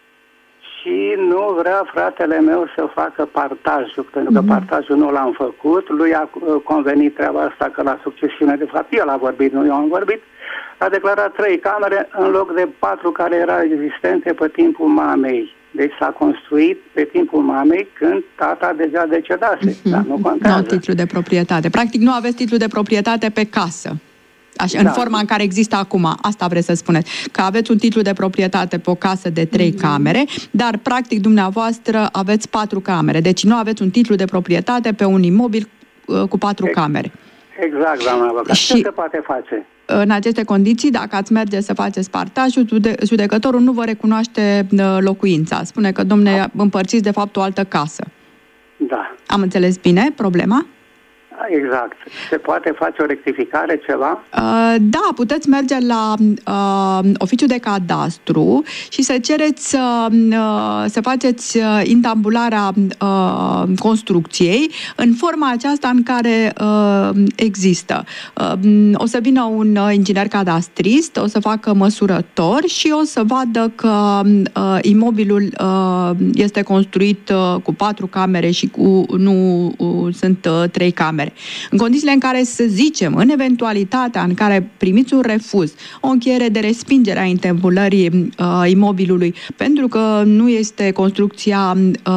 [SPEAKER 6] Și nu vrea fratele meu să facă partajul, pentru că partajul nu l-am făcut. Lui a convenit treaba asta că la succesiune, de fapt el a vorbit, nu eu am vorbit, a declarat 3 camere în loc de 4 care erau existente pe timpul mamei. Deci s-a construit pe timpul mamei când tata deja decedase. Dar nu contează.
[SPEAKER 3] Nu titlu de proprietate. Practic nu aveți titlu de proprietate pe casă. Așa, în forma în care există acum. Asta vreți să spuneți. Că aveți un titlu de proprietate pe o casă de 3 camere, dar practic dumneavoastră aveți 4 camere. Deci nu aveți un titlu de proprietate pe un imobil cu 4 camere.
[SPEAKER 6] Exact, doamna avocat. Ce se poate face?
[SPEAKER 3] În aceste condiții, dacă ați merge să faceți partajul, judecătorul nu vă recunoaște locuința. Spune că, domne, împărțiți de fapt o altă casă.
[SPEAKER 6] Da.
[SPEAKER 3] Am înțeles bine problema?
[SPEAKER 6] Exact. Se poate face o rectificare, ceva?
[SPEAKER 3] Da, puteți merge la oficiul de cadastru și să cereți să faceți intabularea construcției în forma aceasta în care există. O să vină un inginer cadastrist, o să facă măsurător și o să vadă că imobilul este construit cu 4 camere și nu sunt 3 camere. În condițiile în care, să zicem, în eventualitatea în care primiți un refuz, o încheiere de respingere a intabulării imobilului, pentru că nu este construcția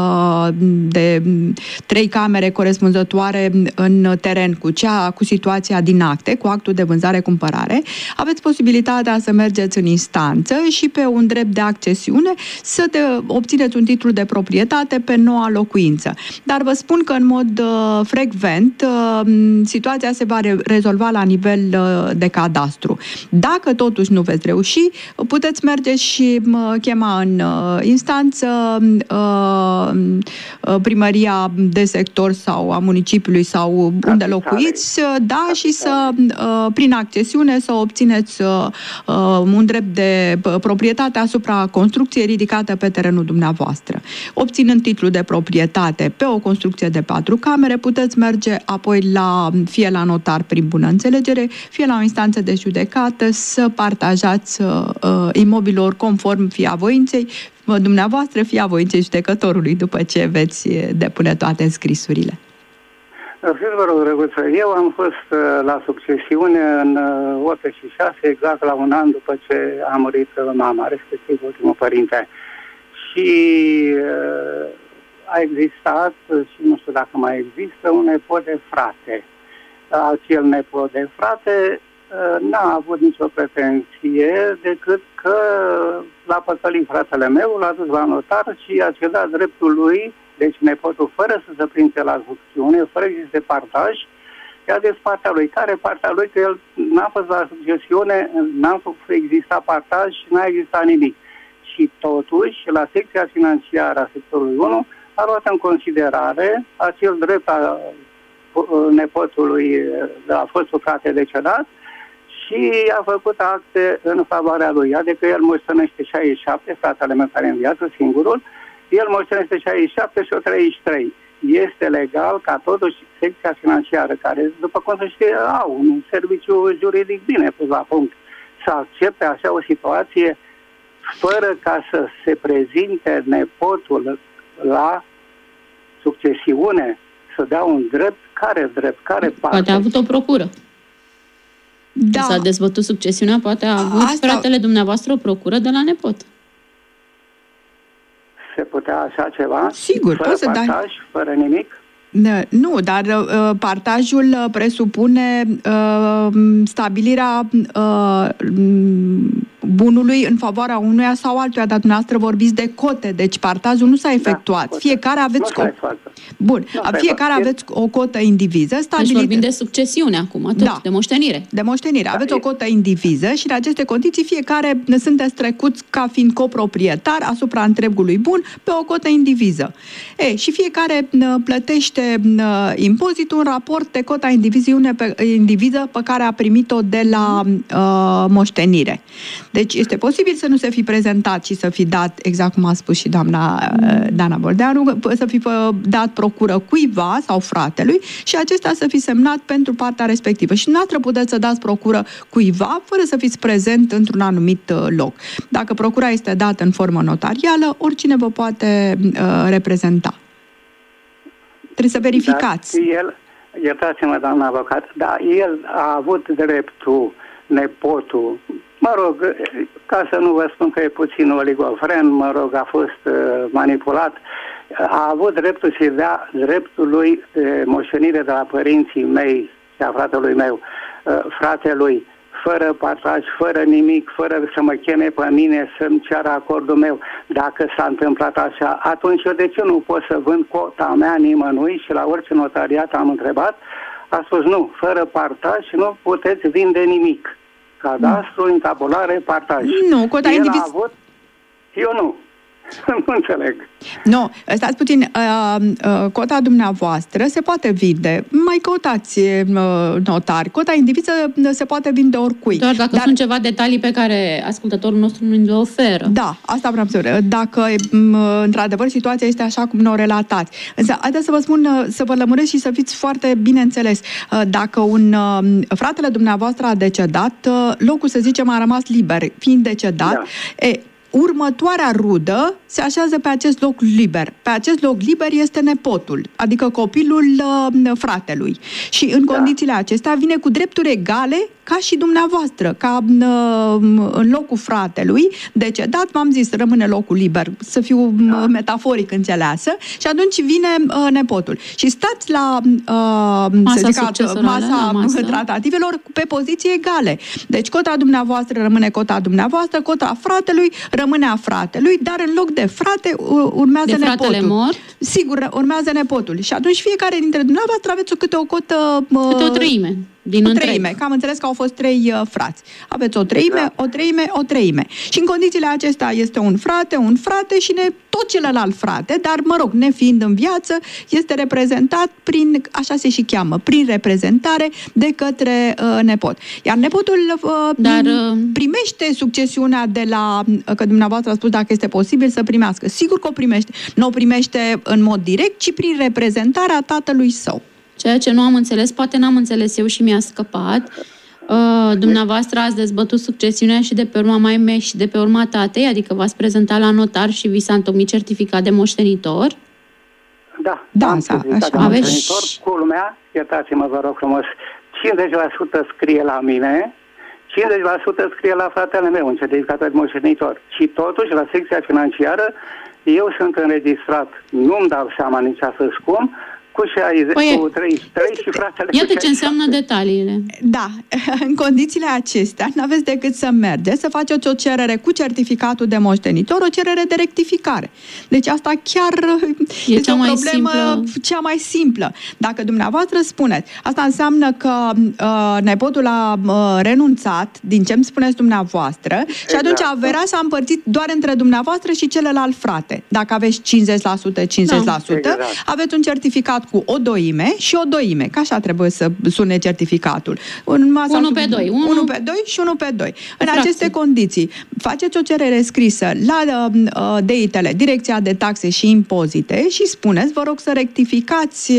[SPEAKER 3] de 3 camere corespunzătoare în teren cu situația din acte, cu actul de vânzare-cumpărare, aveți posibilitatea să mergeți în instanță și pe un drept de accesiune să obțineți un titlu de proprietate pe noua locuință. Dar vă spun că în mod frecvent situația se va rezolva la nivel de cadastru. Dacă totuși nu veți reuși, puteți merge și chema în instanță primăria de sector sau a municipiului sau unde locuiți, da, și să, prin accesiune, să obțineți un drept de proprietate asupra construcției ridicată pe terenul dumneavoastră. Obținând titlu de proprietate pe o construcție de 4 camere, puteți merge apoi fie la notar prin bună înțelegere, fie la o instanță de judecată să partajați imobilul conform fie a voinței dumneavoastră, fie a voinței judecătorului, după ce veți depune toate înscrisurile.
[SPEAKER 6] Fiți vă rog, drăguță, eu am fost la succesiune în 86, exact la un an după ce a murit mama, respectiv ultimul părinte. Și a existat, și nu știu dacă mai există, un nepot de frate. Acel nepot de frate n-a avut nicio pretenție decât că l-a păcălit fratele meu, l-a dus la notar și a cedat dreptul lui, deci nepotul, fără să se prinse la succesiune, fără să se partaj, i-a des partea lui. Care partea lui? Că el n-a fost la succesiune, n-a făcut exista partaj și n-a existat nimic. Și totuși, la secția financiară a sectorului 1, a luat în considerare acel drept a nepotului, a fostul frate decedat, și a făcut acte în favoarea lui. Adică el moștenește 67, fratele meu care e în viață, singurul, el moștenește 67 și o 33. Este legal ca totuși secția financiară, care, după cum se știe, au un serviciu juridic bine pus la punct, să accepte așa o situație fără ca să se prezinte nepotul la succesiune, să dea un drept. Care drept? Care parte?
[SPEAKER 2] Poate a avut o procură. Da. S-a dezbătut succesiunea, poate a avut fratele dumneavoastră o procură de la nepot.
[SPEAKER 6] Se putea așa ceva?
[SPEAKER 3] Sigur,
[SPEAKER 6] fără
[SPEAKER 3] poți să
[SPEAKER 6] partaj,
[SPEAKER 3] dai...
[SPEAKER 6] fără nimic?
[SPEAKER 3] Nu, dar partajul presupune stabilirea bunului în favoarea unuia sau altuia, dar dumneavoastră vorbiți de cote, deci partajul nu s-a efectuat. Da, fiecare aveți Bun, fiecare aveți o cotă indiviză stabilită.
[SPEAKER 2] Deci vorbim de succesiune acum, atât, de moștenire.
[SPEAKER 3] De moștenire. Aveți o cotă indiviză și în aceste condiții fiecare sunteți trecuți ca fiind coproprietar asupra întregului bun pe o cotă indiviză. Și fiecare plătește impozitul în raport de cota indiviză pe care a primit-o de la moștenire. Deci este posibil să nu se fi prezentat și să fi dat, exact cum a spus și doamna Dana Boldeanu, să fi dat procură cuiva sau fratelui și acesta să fi semnat pentru partea respectivă. Și dumneavoastră puteți să dați procură cuiva fără să fiți prezent într-un anumit loc. Dacă procura este dată în formă notarială, oricine vă poate reprezenta. Trebuie să verificați.
[SPEAKER 6] Iertați-mă, doamna avocat, dar el a avut dreptul, nepotul, mă rog, ca să nu vă spun că e puțin oligofren, mă rog, a fost manipulat, a avut dreptul să-i dea dreptul lui de moștenire de la părinții mei și a fratelui meu, fratelui, fără partaj, fără nimic, fără să mă cheme pe mine să-mi ceară acordul meu. Dacă s-a întâmplat așa, atunci eu de ce nu pot să vând cota mea nimănui? Și la orice notariat am întrebat, a spus nu, fără partaj nu puteți vinde nimic. Cadastru, intabulare, partaj.
[SPEAKER 3] Nu, cota indiviză.
[SPEAKER 6] Eu nu. Nu înțeleg.
[SPEAKER 3] Nu, stați puțin, cota dumneavoastră se poate vinde. Mai căutați notari. Cota indiviză se poate vinde oricui.
[SPEAKER 2] Doar dacă sunt ceva detalii pe care ascultătorul nostru nu le oferă.
[SPEAKER 3] Da, asta vreau să spun. Dacă într-adevăr situația este așa cum ne-o relatați. Însă, haideți să vă spun, să vă lămuresc și să fiți foarte bine înțeles. Dacă un fratele dumneavoastră a decedat, locul, să zicem, a rămas liber, fiind decedat, următoarea rudă se așează pe acest loc liber. Pe acest loc liber este nepotul, adică copilul fratelui. Și în condițiile acestea vine cu drepturi egale ca și dumneavoastră, ca în locul fratelui decedat, v-am zis, rămâne locul liber, să fiu metaforic înțeleasă, și atunci vine nepotul. Și stați la masa tratativelor pe poziții egale. Deci cota dumneavoastră rămâne cota dumneavoastră, cota fratelui rămâne a fratelui, dar în loc de frate urmează nepotul.
[SPEAKER 2] Mort?
[SPEAKER 3] Sigur, urmează nepotul. Și atunci fiecare dintre dumneavoastră aveți câte o cotă...
[SPEAKER 2] Câte o treime. Din
[SPEAKER 3] o treime, că am înțeles că au fost 3 frați. Aveți o treime, o treime, o treime. Și în condițiile acestea este un frate și tot celălalt frate, dar, mă rog, nefiind în viață, este reprezentat prin, așa se și cheamă, prin reprezentare de către nepot. Iar nepotul primește succesiunea de la, că dumneavoastră a spus dacă este posibil să primească. Sigur că o primește. Nu o primește în mod direct, ci prin reprezentarea tatălui său.
[SPEAKER 2] Ceea ce nu am înțeles, poate n-am înțeles eu și mi-a scăpat. Dumneavoastră ați dezbătut succesiunea și de pe urma mamei și de pe urma tatei, adică v-ați prezentat la notar și vi s-a întocmit certificat de moștenitor?
[SPEAKER 6] Da, am certificat de moștenitor. Culmea, iertați-mă, vă rog frumos, 50% scrie la mine, 50% scrie la fratele meu, un certificat de moștenitor. Și totuși, la secția financiară, eu sunt înregistrat, nu-mi dau seama nici astăzi cum, cu 60, cu 33 și fratele.
[SPEAKER 2] Iată ce înseamnă detaliile.
[SPEAKER 3] Da, în condițiile acestea n-aveți decât să mergeți, să faceți o cerere cu certificatul de moștenitor, o cerere de rectificare. Deci asta chiar este o problemă cea mai simplă. Dacă dumneavoastră spuneți, asta înseamnă că nepotul a renunțat, din ce îmi spuneți dumneavoastră, și atunci averea s-a împărțit doar între dumneavoastră și celălalt frate. Dacă aveți 50%, 50%, aveți un certificat cu o doime și o doime, că așa trebuie să sune certificatul.
[SPEAKER 2] 1 pe 2.
[SPEAKER 3] 1 pe 2 și 1 pe 2. În aceste condiții, faceți o cerere scrisă la DITL, Direcția de Taxe și Impozite, și spuneți, vă rog să rectificați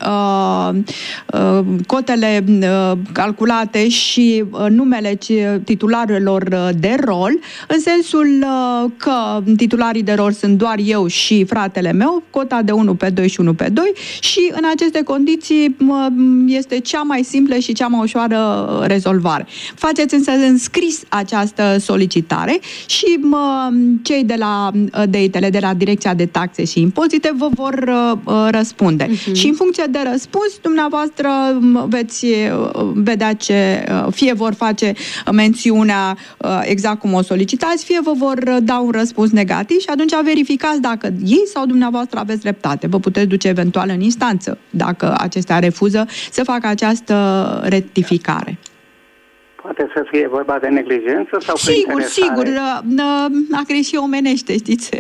[SPEAKER 3] cotele calculate și numele titularilor de rol, în sensul că titularii de rol sunt doar eu și fratele meu, cota de 1 pe 2 și 1 pe 2, și în aceste condiții este cea mai simplă și cea mai ușoară rezolvare. Faceți însă în scris această solicitare și cei de la DITL, de la Direcția de Taxe și Impozite, vă vor răspunde. Și în funcție de răspuns, dumneavoastră veți vedea ce, fie vor face mențiunea exact cum o solicitați, fie vă vor da un răspuns negativ și atunci verificați dacă ei sau dumneavoastră aveți dreptate. Vă puteți duce eventual în instanță dacă acestea refuză să facă această rectificare.
[SPEAKER 6] Poate să fie vorba de neglijență sau
[SPEAKER 3] Sigur, a greșit omenește, știți,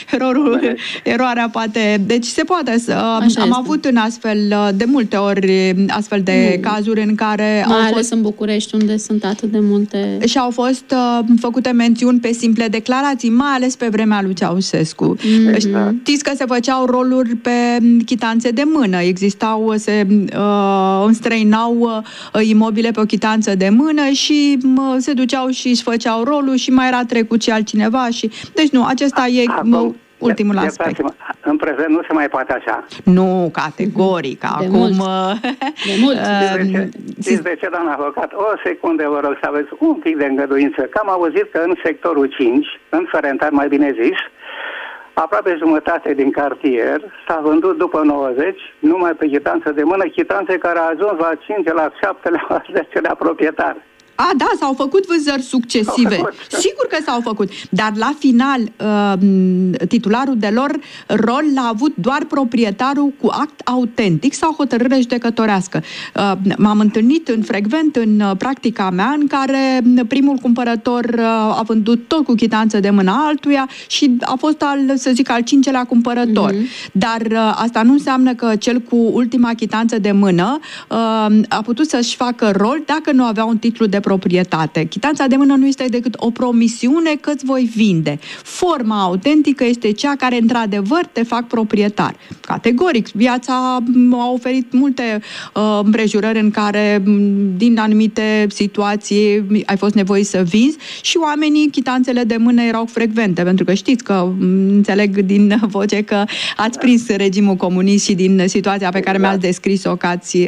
[SPEAKER 3] eroarea poate, deci se poate să... Am avut în de multe ori astfel de cazuri în care
[SPEAKER 2] mai ales în București, unde sunt atât de multe...
[SPEAKER 3] Și au fost făcute mențiuni pe simple declarații, mai ales pe vremea lui Ceaușescu. Știți că se făceau roluri pe chitanțe de mână, se înstrăinau imobile pe o chitanță de mână și se duceau și își făceau rolul și mai era trecut și altcineva. Deci nu, acesta e ultimul aspect.
[SPEAKER 6] În prezent nu se mai poate așa.
[SPEAKER 3] Nu, categoric. Acum...
[SPEAKER 2] De mult.
[SPEAKER 6] Știți de ce, doamna avocat? O secundă, vă rog, să aveți un pic de îngăduință. Că am auzit că în sectorul 5, în Ferentar, mai bine zis, aproape jumătate din cartier s-a vândut după 90, numai pe chitanță de mână, chitanțe care au ajuns la 5, la 7, la 10 proprietar.
[SPEAKER 3] Da, s-au făcut vânzări succesive. Sigur că s-au făcut. Dar la final, titularul de rol l-a avut doar proprietarul cu act autentic sau hotărâre judecătorească. M-am întâlnit frecvent în practica mea în care primul cumpărător a vândut tot cu chitanță de mână altuia și a fost al 5-lea cumpărător. Dar asta nu înseamnă că cel cu ultima chitanță de mână a putut să-și facă rol dacă nu avea un titlu de proprietate. Chitanța de mână nu este decât o promisiune că îți voi vinde. Forma autentică este cea care, într-adevăr, te fac proprietar. Categoric, viața a oferit multe împrejurări în care, din anumite situații, ai fost nevoit să vinzi și oamenii, chitanțele de mână erau frecvente, pentru că știți că, înțeleg din voce că ați prins regimul comunist și din situația pe care mi-ați descris-o că ați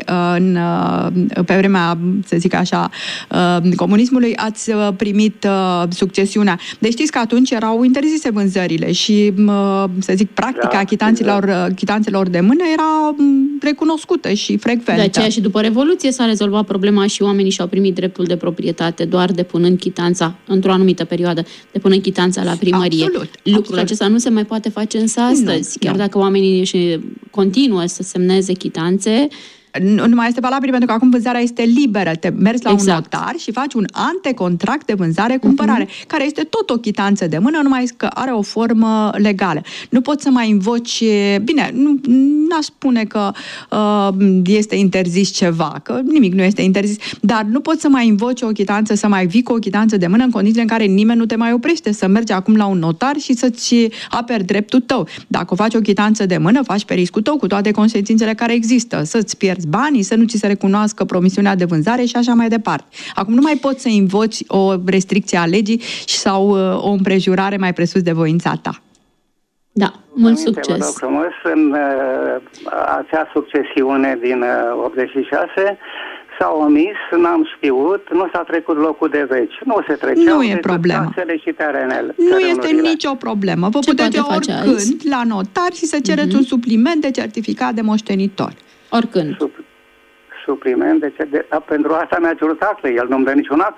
[SPEAKER 3] pe vremea, să zic așa, comunismului, ați primit succesiunea. Deci știți că atunci erau interzise vânzările și, să zic, practica chitanțelor de mână era recunoscută și frecventă.
[SPEAKER 2] De aceea și după Revoluție s-a rezolvat problema și oamenii și-au primit dreptul de proprietate doar depunând chitanța, într-o anumită perioadă, depunând chitanța la primărie. Lucrul acesta nu se mai poate face însă astăzi. Chiar dacă oamenii continuă să semneze chitanțe,
[SPEAKER 3] nu mai este valabil pentru că acum vânzarea este liberă. Te mergi la un notar și faci un antecontract de vânzare-cumpărare, care este tot o chitanță de mână, numai că are o formă legală. Nu poți să mai invoci... Bine, n-aș spune că este interzis ceva, că nimic nu este interzis, dar nu poți să mai invoci o chitanță, să mai vii cu o chitanță de mână în condițiile în care nimeni nu te mai oprește să mergi acum la un notar și să-ți aperi dreptul tău. Dacă o faci o chitanță de mână, faci pe riscul tău cu toate consecințele care există. Să-ți pierzi banii, să nu ți se recunoască promisiunea de vânzare și așa mai departe. Acum nu mai poți să invoci o restricție a legii sau o împrejurare mai presus de voința ta.
[SPEAKER 2] Da, mult succes!
[SPEAKER 6] Vă rog frumos, în acea succesiune din 86 s-a omis, n-am știut, nu s-a trecut locul de veci. Nu se treceau
[SPEAKER 3] nu e problema.
[SPEAKER 6] Și terenele.
[SPEAKER 3] Nu este nicio problemă. Vă puteți oricând la notar și să cereți un supliment de certificat de moștenitor.
[SPEAKER 2] Oricând.
[SPEAKER 6] Supliment pentru asta mi-a cerut acte. El nu-mi dă niciun act.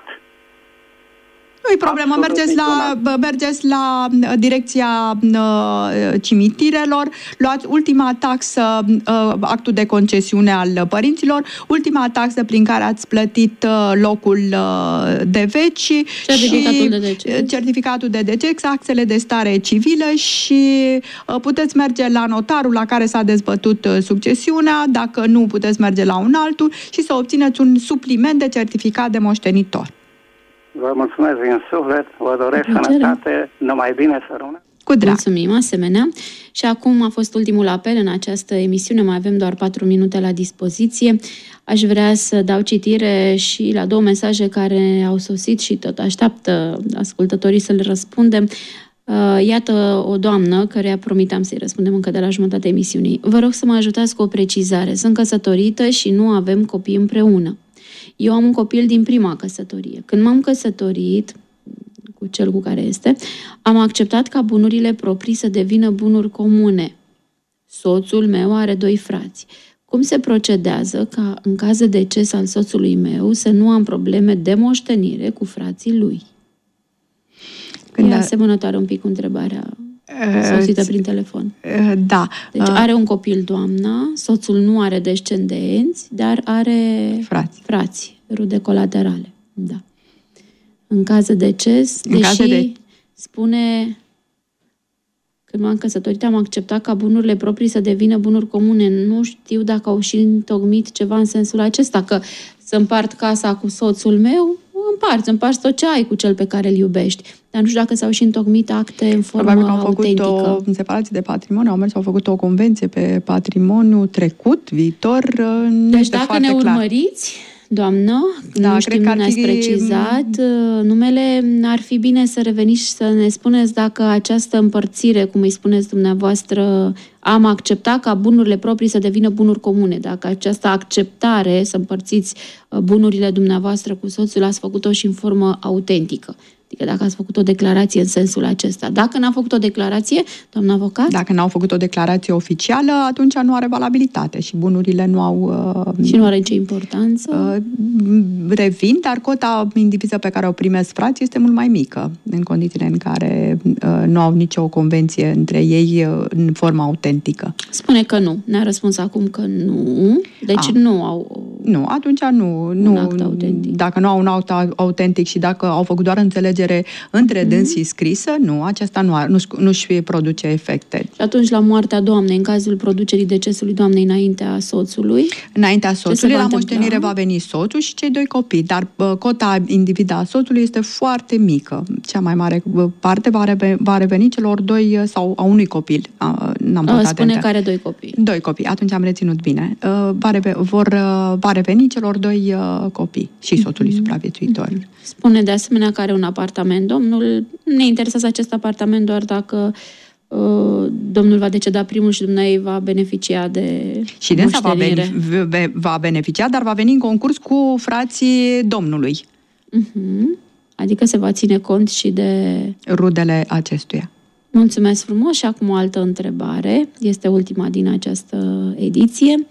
[SPEAKER 3] Nu-i problemă, mergeți la direcția cimitirelor, luați ultima taxă, actul de concesiune al părinților, ultima taxă prin care ați plătit locul de veci certificatul de decex, axele de stare civilă și puteți merge la notarul la care s-a dezbătut succesiunea, dacă nu puteți merge la un altul și să obțineți un supliment de certificat de moștenitor.
[SPEAKER 6] Vă mulțumesc din suflet, vă doresc sănătate, numai bine să rămână.
[SPEAKER 3] Cu drag.
[SPEAKER 2] Mulțumim, asemenea. Și acum a fost ultimul apel în această emisiune, mai avem doar 4 minute la dispoziție. Aș vrea să dau citire și la 2 mesaje care au sosit și tot așteaptă ascultătorii să le răspundem. Iată o doamnă, căreia promiteam să-i răspundem încă de la jumătatea emisiunii. Vă rog să mă ajutați cu o precizare. Sunt căsătorită și nu avem copii împreună. Eu am un copil din prima căsătorie. Când m-am căsătorit cu cel cu care este, am acceptat ca bunurile proprii să devină bunuri comune. Soțul meu are 2 frați. Cum se procedează ca, în caz de deces al soțului meu, să nu am probleme de moștenire cu frații lui? E asemănătoare un pic cu întrebarea auzită prin telefon.
[SPEAKER 3] Da.
[SPEAKER 2] Deci are un copil doamna, soțul nu are descendenți, dar are frați, rude colaterale. Da. În caz de deces, spune... Când m-am căsătorit, am acceptat ca bunurile proprii să devină bunuri comune. Nu știu dacă au și întocmit ceva în sensul acesta, că să împart casa cu soțul meu, împarți tot ce ai cu cel pe care îl iubești. Dar nu știu dacă s-au și întocmit acte în formă autentică. Probabil că au
[SPEAKER 3] făcut o separație de patrimoniu, au făcut o convenție pe patrimoniu trecut, viitor.
[SPEAKER 2] Deci dacă ne urmăriți, doamnă, nu știm, nu ne-ați precizat numele, ar fi bine să reveniți și să ne spuneți dacă această împărțire, cum îi spuneți dumneavoastră, am acceptat ca bunurile proprii să devină bunuri comune. Dacă această acceptare, să împărțiți bunurile dumneavoastră cu soțul, ați făcut-o și în formă autentică. Adică dacă ați făcut o declarație în sensul acesta. Dacă n-a făcut o declarație, doamna avocat?
[SPEAKER 3] Dacă n-au făcut o declarație oficială, atunci nu are valabilitate și bunurile nu au...
[SPEAKER 2] Și nu are nicio importanță?
[SPEAKER 3] Revin, dar cota indiviză pe care o primesc frații este mult mai mică, în condițiile în care nu au nicio convenție între ei în formă autentică.
[SPEAKER 2] Spune că nu. Ne-a răspuns acum că nu. Deci nu au...
[SPEAKER 3] Nu, atunci nu.
[SPEAKER 2] Act autentic.
[SPEAKER 3] Dacă nu au un act autentic și dacă au făcut doar înțelegere între dânsii scrisă, nu, aceasta nu-și produce efecte. Și
[SPEAKER 2] atunci, la moartea doamnei, în cazul producerii decesului doamnei înaintea soțului?
[SPEAKER 3] Înaintea soțului, la moștenire va veni soțul și cei 2 copii, dar cota individă a soțului este foarte mică. Cea mai mare parte va reveni celor 2 sau a unui copil.
[SPEAKER 2] Spune că are 2 copii.
[SPEAKER 3] 2 copii, atunci am reținut bine. Va reveni celor 2 copii și soțului supraviețuitor.
[SPEAKER 2] Spune de asemenea că are un apartament. Domnul, ne interesează acest apartament doar dacă domnul va deceda primul și dumneavoastră va beneficia de
[SPEAKER 3] și dânsa va beneficia, dar va veni în concurs cu frații domnului.
[SPEAKER 2] Adică se va ține cont și de
[SPEAKER 3] rudele acestuia.
[SPEAKER 2] Mulțumesc frumos și acum o altă întrebare. Este ultima din această ediție.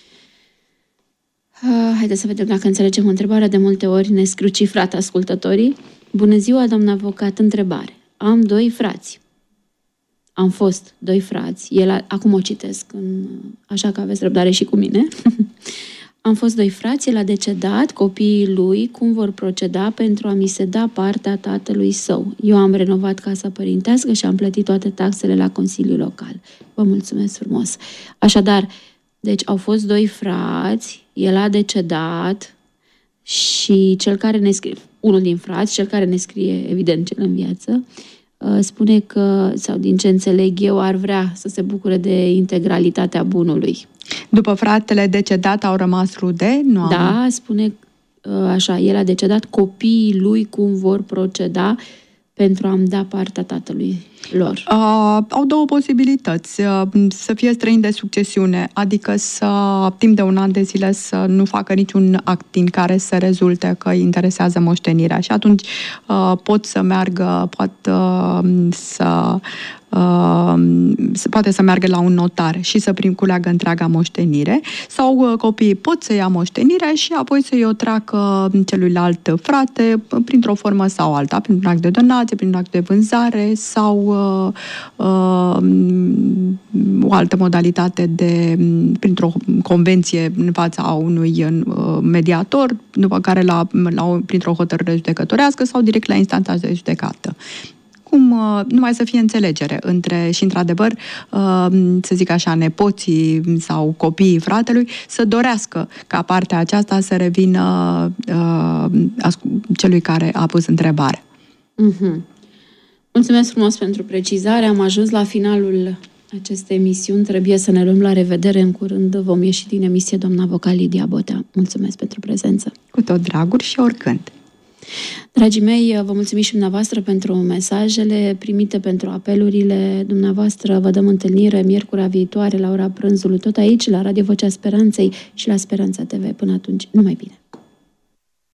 [SPEAKER 2] Haideți să vedem dacă înțelegem întrebarea. De multe ori ne scriu cifrat ascultătorii. Bună ziua, doamna avocat, întrebare. Am 2 frați. Am fost 2 frați. Acum o citesc, așa că aveți răbdare și cu mine. Am fost 2 frați, el a decedat, copiii lui, cum vor proceda pentru a mi se da partea tatălui său? Eu am renovat casa părintească și am plătit toate taxele la Consiliul Local. Vă mulțumesc frumos. Așadar, deci au fost 2 frați, el a decedat și cel care ne scrie, unul din frați, cel care ne scrie, evident, cel în viață, spune că, sau din ce înțeleg eu, ar vrea să se bucure de integralitatea bunului.
[SPEAKER 3] După fratele decedat au rămas rude?
[SPEAKER 2] Da, spune așa, el a decedat, copiii lui cum vor proceda pentru a-mi da partea tatălui lor?
[SPEAKER 3] Au 2 posibilități. Să fie străini de succesiune, adică să timp de 1 an de zile să nu facă niciun act din care să rezulte că îi interesează moștenirea și atunci pot să meargă, poate să meargă la un notar și să culeagă întreaga moștenire, sau copiii pot să ia moștenirea și apoi să-i o treacă celuilalt frate printr-o formă sau alta, printr-un act de donație, printr-un act de vânzare sau o altă modalitate printr-o convenție în fața unui mediator, după care printr-o hotărâre judecătorească sau direct la instanța de judecată. Cum numai să fie înțelegere între, și într-adevăr, să zic așa, nepoții sau copiii fratelui să dorească ca partea aceasta să revină celui care a pus întrebare.
[SPEAKER 2] Mulțumesc frumos pentru precizare. Am ajuns la finalul acestei emisiuni. Trebuie să ne luăm la revedere în curând. Vom ieși din emisie, doamna avocat Lidia Botea. Mulțumesc pentru prezență.
[SPEAKER 3] Cu tot dragul și oricând.
[SPEAKER 2] Dragii mei, vă mulțumim și dumneavoastră pentru mesajele primite, pentru apelurile dumneavoastră. Vă dăm întâlnire miercurea viitoare la ora prânzului, tot aici, la Radio Vocea Speranței și la Speranța TV. Până atunci, numai bine!